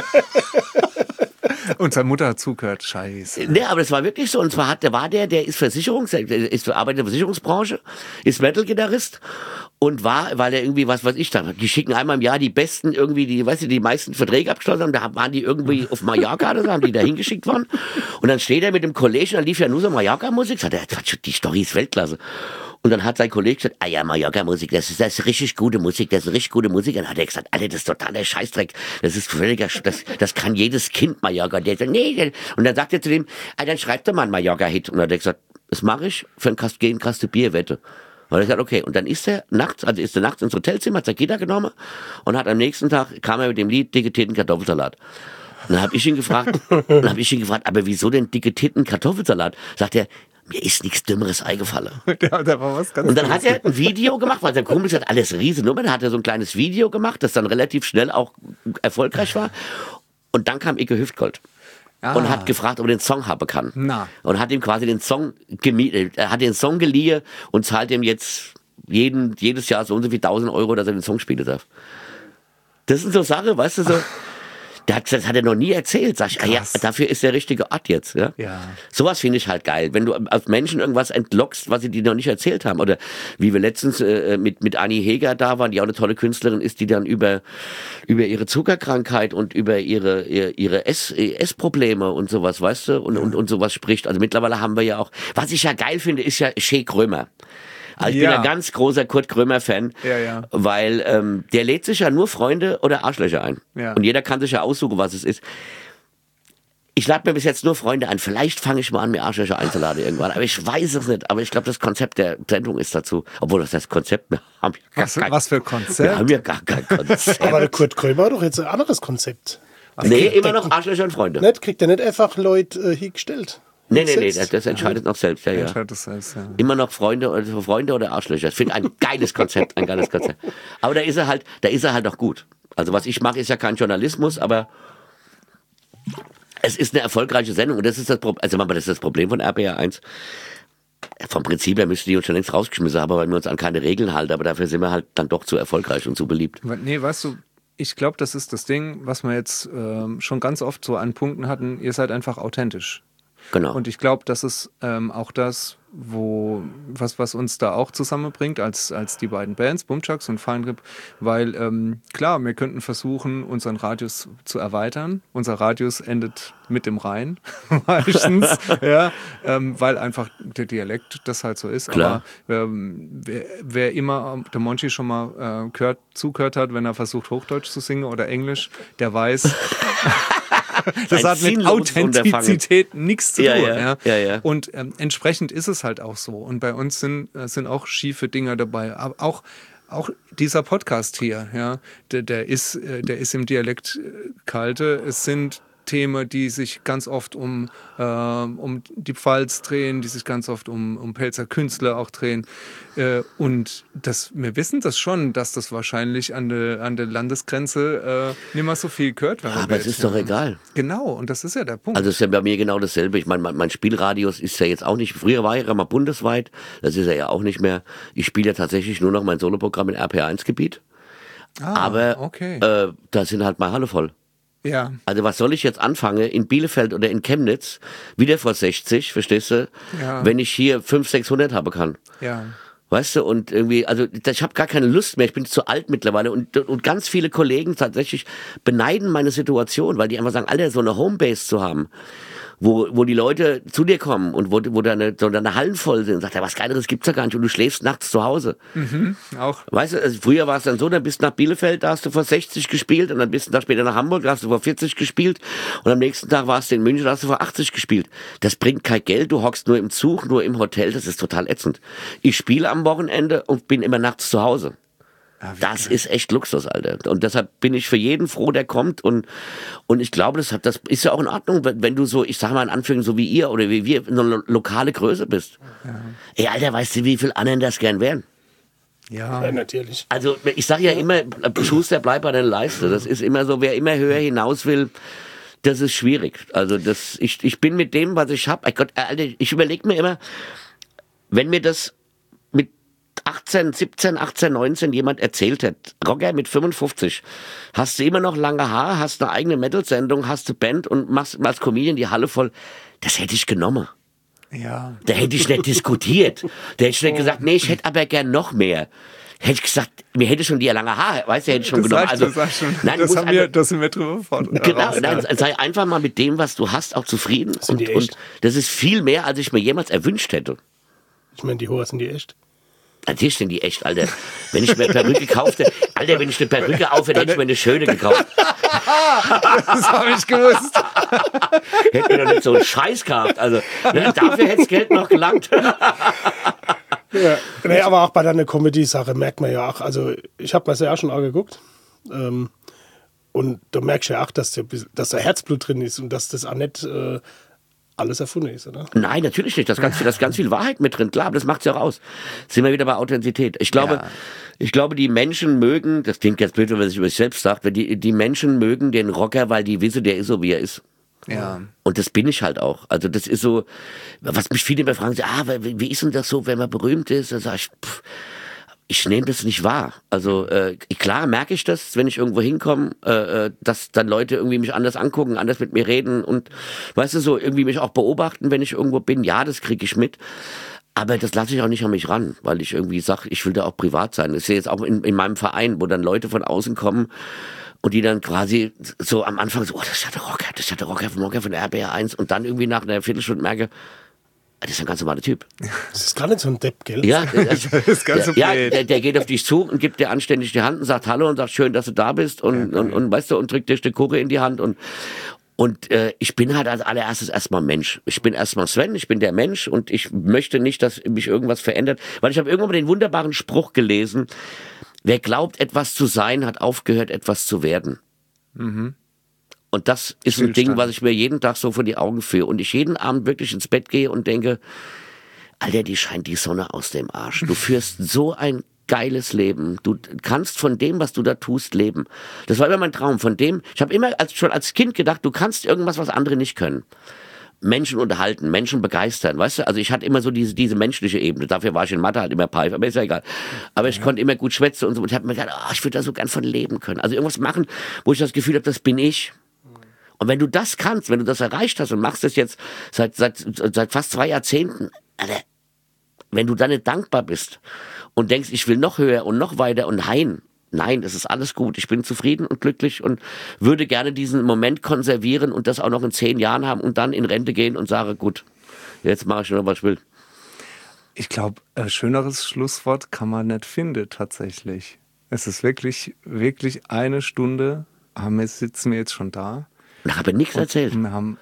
Und seine Mutter hat zugehört, scheiße. Nee, aber das war wirklich so. Und zwar der ist arbeitet in der Versicherungsbranche, ist Metal-Gitarrist und weil er irgendwie, was weiß ich da, die schicken einmal im Jahr die besten irgendwie, die meisten Verträge abgeschlossen haben, da waren die irgendwie auf Mallorca oder so, haben die da hingeschickt worden. Und dann steht er mit dem Kollegen, da lief ja nur so Mallorca-Musik, sagt er, die Story ist Weltklasse. Und dann hat sein Kollege gesagt, ja, Mallorca-Musik, das ist richtig gute Musik, das ist richtig gute Musik. Und dann hat er gesagt, Alter, das ist totaler Scheißdreck, das ist völliger, das kann jedes Kind Mallorca. Der sagt, nee. Und dann sagt er zu dem, dann schreibt doch mal einen Mallorca-Hit. Und dann hat er gesagt, das mache ich für ein Kasten Bier, Wette. Und er hat gesagt, okay. Und dann ist er nachts ins Hotelzimmer, hat sein Gitter genommen und hat am nächsten Tag, kam er mit dem Lied Dicke Titten Kartoffelsalat. Und dann habe ich ihn gefragt, aber wieso denn Dicke Titten Kartoffelsalat? Sagt er, mir ist nichts Dümmeres eingefallen. Da war was ganz und dann hat er ein Video gemacht, weil sein Kumpel sagt, alles Riesennummer. Dann hat er so ein kleines Video gemacht, das dann relativ schnell auch erfolgreich war. Und dann kam Icke Hüftgold. Und hat gefragt, ob er den Song haben kann. Und hat ihm quasi den Song geliehen und zahlt ihm jetzt jedes Jahr so und so viel 1.000 Euro, dass er den Song spielen darf. Das sind so Sachen, weißt du, so. Das hat er noch nie erzählt. Sag ich, ja, dafür ist der richtige Ort jetzt. Ja? Sowas finde ich halt geil. Wenn du aus Menschen irgendwas entlockst, was sie dir noch nicht erzählt haben. Oder wie wir letztens mit Annie Heger da waren, die auch eine tolle Künstlerin ist, die dann über ihre Zuckerkrankheit und über ihre Essprobleme und sowas, weißt du, und sowas spricht. Also mittlerweile haben wir ja auch, was ich ja geil finde, ist ja Shea Krömer. Also ich bin ein ganz großer Kurt Krömer-Fan, weil der lädt sich ja nur Freunde oder Arschlöcher ein. Ja. Und jeder kann sich ja aussuchen, was es ist. Ich lade mir bis jetzt nur Freunde ein. Vielleicht fange ich mal an, mir Arschlöcher einzuladen irgendwann. Aber ich weiß es nicht. Aber ich glaube, das Konzept der Sendung ist dazu. Obwohl das Konzept, wir haben ja was für Konzept? Wir haben ja gar kein Konzept. Aber der Kurt Krömer hat doch jetzt ein anderes Konzept. Immer noch Arschlöcher und Freunde. Nicht, kriegt er nicht einfach Leute hingestellt? Nee, das entscheidet noch selbst. Ja. Immer noch Freunde oder Arschlöcher. Ich finde ein geiles Konzept, Aber da ist er halt auch gut. Also was ich mache, ist ja kein Journalismus, aber es ist eine erfolgreiche Sendung und das ist das Problem. Also das ist das Problem von RPR 1. Vom Prinzip her müssten die uns schon längst rausgeschmissen haben, weil wir uns an keine Regeln halten, aber dafür sind wir halt dann doch zu erfolgreich und zu beliebt. Nee, weißt du, ich glaube, das ist das Ding, was wir jetzt schon ganz oft so an Punkten hatten. Ihr seid einfach authentisch. Genau. Und ich glaube, das ist auch das, was uns da auch zusammenbringt als die beiden Bands, Bumchucks und Feinripp, weil klar, wir könnten versuchen, unseren Radius zu erweitern. Unser Radius endet mit dem Rhein meistens, weil einfach der Dialekt das halt so ist. Klar. Aber wer immer der Monchi schon mal zugehört hat, wenn er versucht, Hochdeutsch zu singen oder Englisch, der weiß... Das hat mit Authentizität nichts zu tun. Ja. Und entsprechend ist es halt auch so. Und bei uns sind auch schiefe Dinger dabei. Aber auch dieser Podcast hier, der ist im Dialekt kalte. Es sind Themen, die sich ganz oft um die Pfalz drehen, die sich ganz oft um Pelzer Künstler auch drehen. Und wir wissen das schon, dass das wahrscheinlich an der Landesgrenze nicht mehr so viel gehört wird. Aber es ist doch egal. Genau, und das ist ja der Punkt. Also es ist ja bei mir genau dasselbe. Ich meine, mein Spielradius ist ja jetzt auch nicht, früher war er ja mal bundesweit, das ist er ja auch nicht mehr. Ich spiele ja tatsächlich nur noch mein Soloprogramm in RPR1-Gebiet. Aber okay. Da sind halt mal Halle voll. Ja. Also was soll ich jetzt anfangen in Bielefeld oder in Chemnitz, wieder vor 60, verstehst du, wenn ich hier 500, 600 haben kann. Ja. Weißt du, und irgendwie, also ich habe gar keine Lust mehr, ich bin zu alt mittlerweile und ganz viele Kollegen tatsächlich beneiden meine Situation, weil die einfach sagen, Alter, so eine Homebase zu haben, wo die Leute zu dir kommen und wo deine Hallen voll sind und sagt, ja, was Geileres gibt's ja gar nicht und du schläfst nachts zu Hause. Auch. Weißt du, also früher war es dann so, dann bist du nach Bielefeld, da hast du vor 60 gespielt und dann bist du da später nach Hamburg, da hast du vor 40 gespielt und am nächsten Tag warst du in München, da hast du vor 80 gespielt. Das bringt kein Geld, du hockst nur im Zug, nur im Hotel, das ist total ätzend. Ich spiele am Wochenende und bin immer nachts zu Hause. Das ist echt Luxus, Alter. Und deshalb bin ich für jeden froh, der kommt. Und ich glaube, das ist ja auch in Ordnung, wenn du so, ich sag mal in Anführungszeichen, so wie ihr oder wie wir, eine lokale Größe bist. Ja. Ey, Alter, weißt du, wie viel anderen das gern wären? Ja, natürlich. Also, ich sag ja immer, Schuster, bleib bei der Leiste. Das ist immer so, wer immer höher hinaus will, das ist schwierig. Also, ich bin mit dem, was ich hab, Gott, Alter, ich überlege mir immer, wenn mir das 17, 18, 19 jemand erzählt hat, Rocker mit 55, hast du immer noch lange Haare, hast eine eigene Metal-Sendung, hast eine Band und machst als Comedian die Halle voll, das hätte ich genommen. Ja. Da hätte ich nicht diskutiert. Da hätte ich nicht gesagt, nee, ich hätte aber gern noch mehr. Hätte ich gesagt, mir hätte schon die lange Haare, weißt du, hätte ich schon genommen. Das sind wir drüber fort. Genau, sei einfach mal mit dem, was du hast, auch zufrieden. Und das ist viel mehr, als ich mir jemals erwünscht hätte. Ich meine, die Hoher sind die echt. Natürlich sind die echt, Alter. Wenn ich mir eine Perücke kaufte, Alter, wenn ich eine Perücke aufhöre, hätte ich mir eine schöne gekauft. Das habe ich gewusst. Hätte mir doch nicht so einen Scheiß gehabt. Also, dafür hätte das Geld noch gelangt. Ja. Nee, aber auch bei deiner Comedy-Sache merkt man ja auch, also ich habe mir das ja auch schon angeguckt. Und da merkst du ja auch, dass da Herzblut drin ist und dass das auch nicht alles erfunden ist, oder? Nein, natürlich nicht. Da ist ganz viel Wahrheit mit drin. Klar, aber das macht's ja auch aus. Sind wir wieder bei Authentizität. Ich glaube, die Menschen mögen, das klingt jetzt blöd, wenn man sich über sich selbst sagt, die Menschen mögen den Rocker, weil die wissen, der ist so, wie er ist. Ja. Und das bin ich halt auch. Also das ist so, was mich viele immer fragen, wie ist denn das so, wenn man berühmt ist? Da sag ich nehme das nicht wahr. Also klar merke ich das, wenn ich irgendwo hinkomme, dass dann Leute irgendwie mich anders angucken, anders mit mir reden und weißt du, so irgendwie mich auch beobachten, wenn ich irgendwo bin. Ja, das kriege ich mit. Aber das lasse ich auch nicht an mich ran, weil ich irgendwie sage, ich will da auch privat sein. Das ist ja jetzt auch in meinem Verein, wo dann Leute von außen kommen und die dann quasi so am Anfang so, das ist ja der Rocker von der RBR1 und dann irgendwie nach einer Viertelstunde merke, das ist ein ganz normaler Typ. Das ist gar nicht so ein Depp, gell? Ja, das ist ganz der geht auf dich zu und gibt dir anständig die Hand und sagt Hallo und sagt schön, dass du da bist und weißt du, und drückt dir eine Kuche in die Hand und ich bin halt als allererstes erstmal Mensch. Ich bin erstmal Sven, ich bin der Mensch und ich möchte nicht, dass mich irgendwas verändert, weil ich habe irgendwann mal den wunderbaren Spruch gelesen, wer glaubt, etwas zu sein, hat aufgehört, etwas zu werden. Mhm. Und das ist ein Ding, was ich mir jeden Tag so vor die Augen führe. Und ich jeden Abend wirklich ins Bett gehe und denke, Alter, die scheint die Sonne aus dem Arsch. Du führst so ein geiles Leben. Du kannst von dem, was du da tust, leben. Das war immer mein Traum. Von dem, ich habe immer schon als Kind gedacht, du kannst irgendwas, was andere nicht können. Menschen unterhalten, Menschen begeistern, weißt du? Also ich hatte immer so diese menschliche Ebene. Dafür war ich in Mathe halt immer Pfeif, aber ist ja egal. Aber ich konnte immer gut schwätzen und so. Und ich habe mir gedacht, ich würde da so gern von leben können. Also irgendwas machen, wo ich das Gefühl habe, das bin ich. Und wenn du das kannst, wenn du das erreicht hast und machst das jetzt seit fast 2 Jahrzehnten, Alter, wenn du dann nicht dankbar bist und denkst, ich will noch höher und noch weiter und nein, das ist alles gut, ich bin zufrieden und glücklich und würde gerne diesen Moment konservieren und das auch noch in 10 Jahren haben und dann in Rente gehen und sage, gut, jetzt mache ich nur noch, was ich will. Ich glaube, ein schöneres Schlusswort kann man nicht finden, tatsächlich. Es ist wirklich, wirklich 1 Stunde, sitzen wir jetzt schon da. Ich habe nichts erzählt.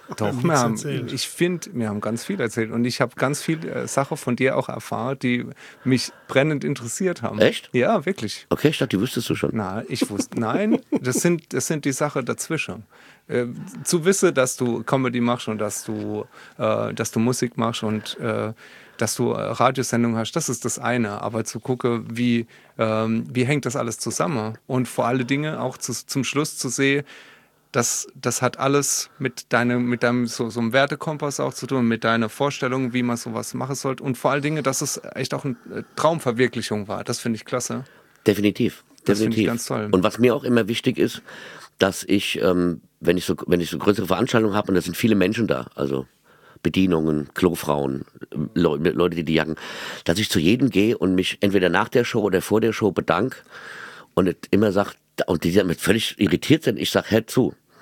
Ich finde, wir haben ganz viel erzählt und ich habe ganz viele Sachen von dir auch erfahren, die mich brennend interessiert haben. Echt? Ja, wirklich. Okay, ich dachte, die wüsstest du schon. Nein, das sind die Sachen dazwischen. Zu wissen, dass du Comedy machst und dass du Musik machst und dass du Radiosendungen hast, das ist das eine. Aber zu gucken, wie hängt das alles zusammen und vor allen Dingen auch zum Schluss zu sehen, das hat alles mit deinem so einem Wertekompass auch zu tun, mit deiner Vorstellung, wie man sowas machen sollte. Und vor allen Dingen, dass es echt auch eine Traumverwirklichung war. Das finde ich klasse. Definitiv. Das finde ich ganz toll. Und was mir auch immer wichtig ist, dass ich, wenn ich so größere Veranstaltungen habe, und da sind viele Menschen da, also Bedienungen, Klofrauen, Leute, die jagen, dass ich zu jedem gehe und mich entweder nach der Show oder vor der Show bedanke und immer sage, und die damit völlig irritiert sind, ich sage, hör zu.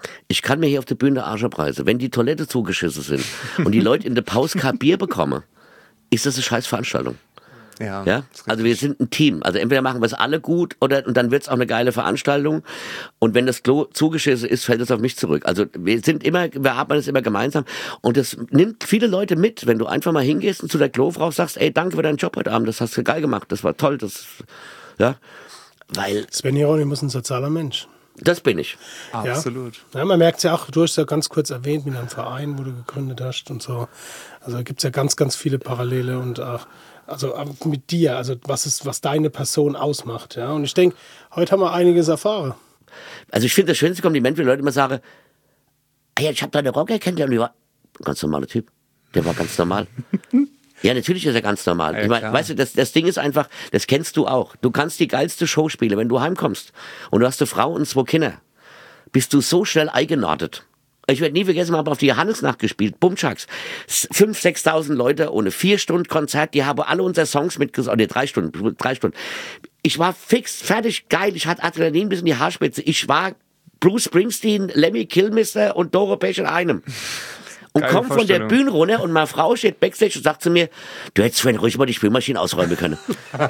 Ich kann mir hier auf der Bühne Arsch abreißen. Wenn die Toilette zugeschissen sind und die Leute in der Pause kein Bier bekommen, ist das eine scheiß Veranstaltung. Ja? Also wir sind ein Team. Also entweder machen wir es alle gut und dann wird es auch eine geile Veranstaltung. Und wenn das Klo zugeschissen ist, fällt es auf mich zurück. Also wir arbeiten es immer gemeinsam. Und das nimmt viele Leute mit, wenn du einfach mal hingehst und zu der Klofrau sagst, ey, danke für deinen Job heute Abend, das hast du geil gemacht, das war toll, weil... Sven Hieronymus ist ein sozialer Mensch. Das bin ich. Absolut. Ja, man merkt es ja auch, du hast ja ganz kurz erwähnt mit einem Verein, wo du gegründet hast und so. Also gibt es ja ganz, ganz viele Parallele und auch mit dir, also was deine Person ausmacht. Ja? Und ich denke, heute haben wir einiges erfahren. Also ich finde das schönste Kompliment, wenn Leute immer sagen, ja, ich habe deine Rocker kennengelernt und die war ein ganz normaler Typ. Der war ganz normal. Ja, natürlich ist er ganz normal. Ja, ich meine, weißt du, das Ding ist einfach, das kennst du auch. Du kannst die geilste Show spielen, wenn du heimkommst und du hast eine Frau und 2 Kinder. Bist du so schnell eingenordet. Ich werde nie vergessen, wir haben auf die Johannesnacht gespielt, Bumschaks. 5.000, 6.000 Leute ohne 4 Stunden Konzert, die haben alle unsere Songs mitgesungen. Nee, 3 Stunden. Ich war fix, fertig, geil, ich hatte Adrenalin bis in die Haarspitze. Ich war Bruce Springsteen, Lemmy Kilmister und Doro Pech in einem. Und komm von der Bühne runter und meine Frau steht backstage und sagt zu mir, du hättest vorhin ruhig mal die Spülmaschine ausräumen können.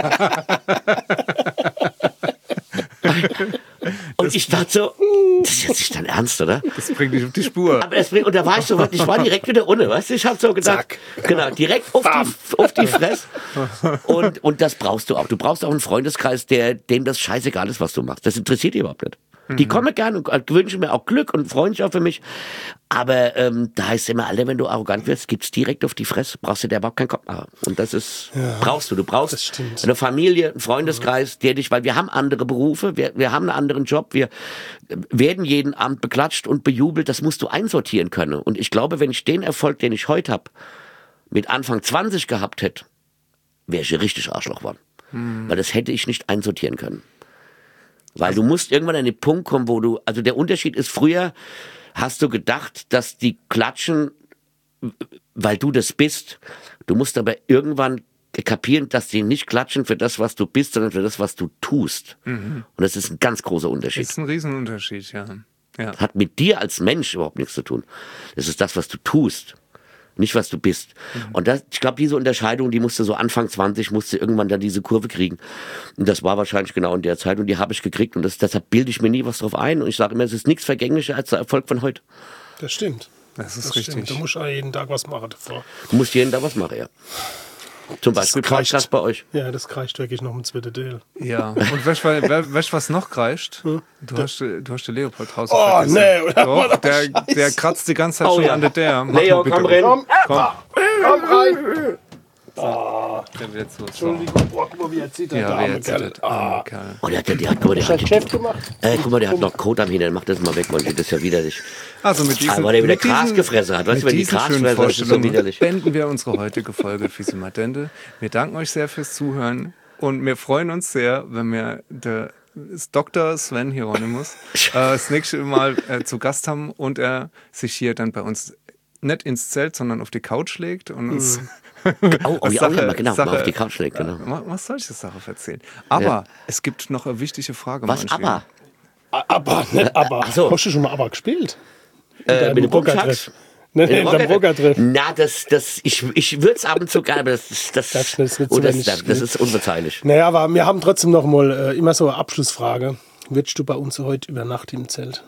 Und ich dachte so, das ist jetzt nicht dein Ernst, oder? Das bringt dich auf die Spur. Und da war ich so, ich war direkt wieder unten, weißt du? Ich habe so gedacht, genau, direkt auf die Fresse. Und das brauchst du auch. Du brauchst auch einen Freundeskreis, dem das scheißegal ist, was du machst. Das interessiert dich überhaupt nicht. Die kommen gerne und wünschen mir auch Glück und freuen sich auch für mich. Aber da heißt es immer, Alter, wenn du arrogant wirst, gibt's direkt auf die Fresse. Brauchst du dir überhaupt keinen Kopf machen. Und das ist, brauchst du. Du brauchst eine Familie, einen Freundeskreis, der dich, weil wir haben andere Berufe, wir haben einen anderen Job, wir werden jeden Abend beklatscht und bejubelt. Das musst du einsortieren können. Und ich glaube, wenn ich den Erfolg, den ich heute habe, mit Anfang 20 gehabt hätte, wäre ich richtig Arschloch geworden. Weil das hätte ich nicht einsortieren können. Weil du musst irgendwann an den Punkt kommen, also der Unterschied ist, früher hast du gedacht, dass die klatschen, weil du das bist. Du musst aber irgendwann kapieren, dass die nicht klatschen für das, was du bist, sondern für das, was du tust. Und das ist ein ganz großer Unterschied. Das ist ein Riesenunterschied, ja. Hat mit dir als Mensch überhaupt nichts zu tun. Das ist das, was du tust. Nicht, was du bist. Und ich glaube, diese Unterscheidung, die musste so Anfang 20, musste irgendwann dann diese Kurve kriegen. Und das war wahrscheinlich genau in der Zeit und die habe ich gekriegt. Und deshalb bilde ich mir nie was drauf ein. Und ich sage immer, es ist nichts vergänglicher als der Erfolg von heute. Das stimmt. Das ist richtig. Stimmt. Du musst auch jeden Tag was machen davor. Du musst jeden Tag was machen, ja. Zum Beispiel kreischt das bei euch. Ja, das kreischt wirklich noch mit zweiter Teil. Ja, und weißt du, was noch kreischt? Du hast den Leopold draußen vergessen. Nee. Doch, der kratzt die ganze Zeit schon an der. Leo, komm rein. Komm rein. Der wird so. Entschuldigung, guck mal, wie er zittert. Ja, wie er zittert. Armer Kerl. Oh, der hat Geschäft gemacht. Guck mal, der hat noch Kot am Hintern. Mach das mal weg, Mann. Das ist ja widerlich. Also mit diesen, weil der wieder Gras gefressen hat. Weißt du, wenn die Gras fressen, ist das so widerlich. Beenden wir unsere heutige Folge Fisimatende. Wir danken euch sehr fürs Zuhören und wir freuen uns sehr, wenn wir das Dr. Sven Hieronymus das nächste Mal zu Gast haben und er sich hier dann bei uns nicht ins Zelt, sondern auf die Couch legt und uns mal auf die Couch legt, genau. Was solche Sachen erzählen. Aber es gibt noch eine wichtige Frage. Was, aber? Aber, nicht aber. Ach so. Hast du schon mal aber gespielt? Mit dem Bumschaks? Nein, in deinem Rocker-Treff. Na, ich würde es ab und zu gerne, aber das ist unverzeihlich. Naja, aber wir haben trotzdem noch mal immer so eine Abschlussfrage. Würdest du bei uns heute über Nacht im Zelt?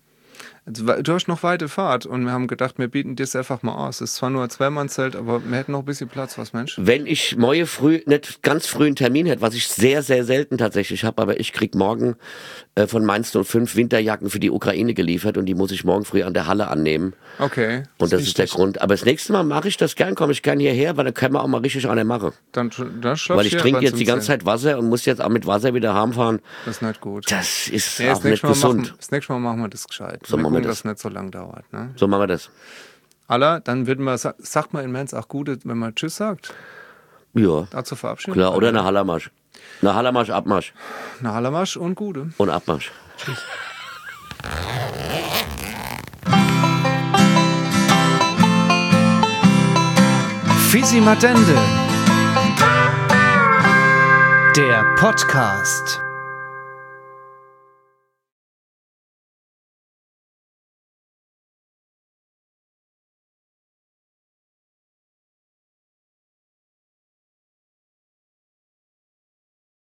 Du hast noch weite Fahrt und wir haben gedacht, wir bieten dir das einfach mal aus. Es ist zwar nur ein Zweimannzelt, aber wir hätten noch ein bisschen Platz, was Mensch? Wenn ich morgen früh, nicht ganz früh einen Termin hätte, was ich sehr, sehr selten tatsächlich habe, aber ich krieg morgen von Mainz 05 Winterjacken für die Ukraine geliefert und die muss ich morgen früh an der Halle annehmen. Okay. Und das ist der Grund. Aber das nächste Mal mache ich das gern, komme ich gern hierher, weil dann können wir auch mal richtig eine machen. Dann weil ich trinke jetzt die ganze Zeit Wasser und muss jetzt auch mit Wasser wieder heimfahren. Das ist nicht gut. Das ist auch nicht gesund. Das nächste Mal machen wir das gescheit. So machen wir das. Nicht so lange dauert. Ne? So machen wir das. Alla, dann wird man, sagt man in Mainz auch gut, wenn man Tschüss sagt. Ja. Dazu verabschieden. Klar, oder eine Hallermarsch. Eine Hallermarsch, Abmarsch. Eine Hallermarsch und Gute. Und Abmarsch. Tschüss. Fisimatende. Der Podcast.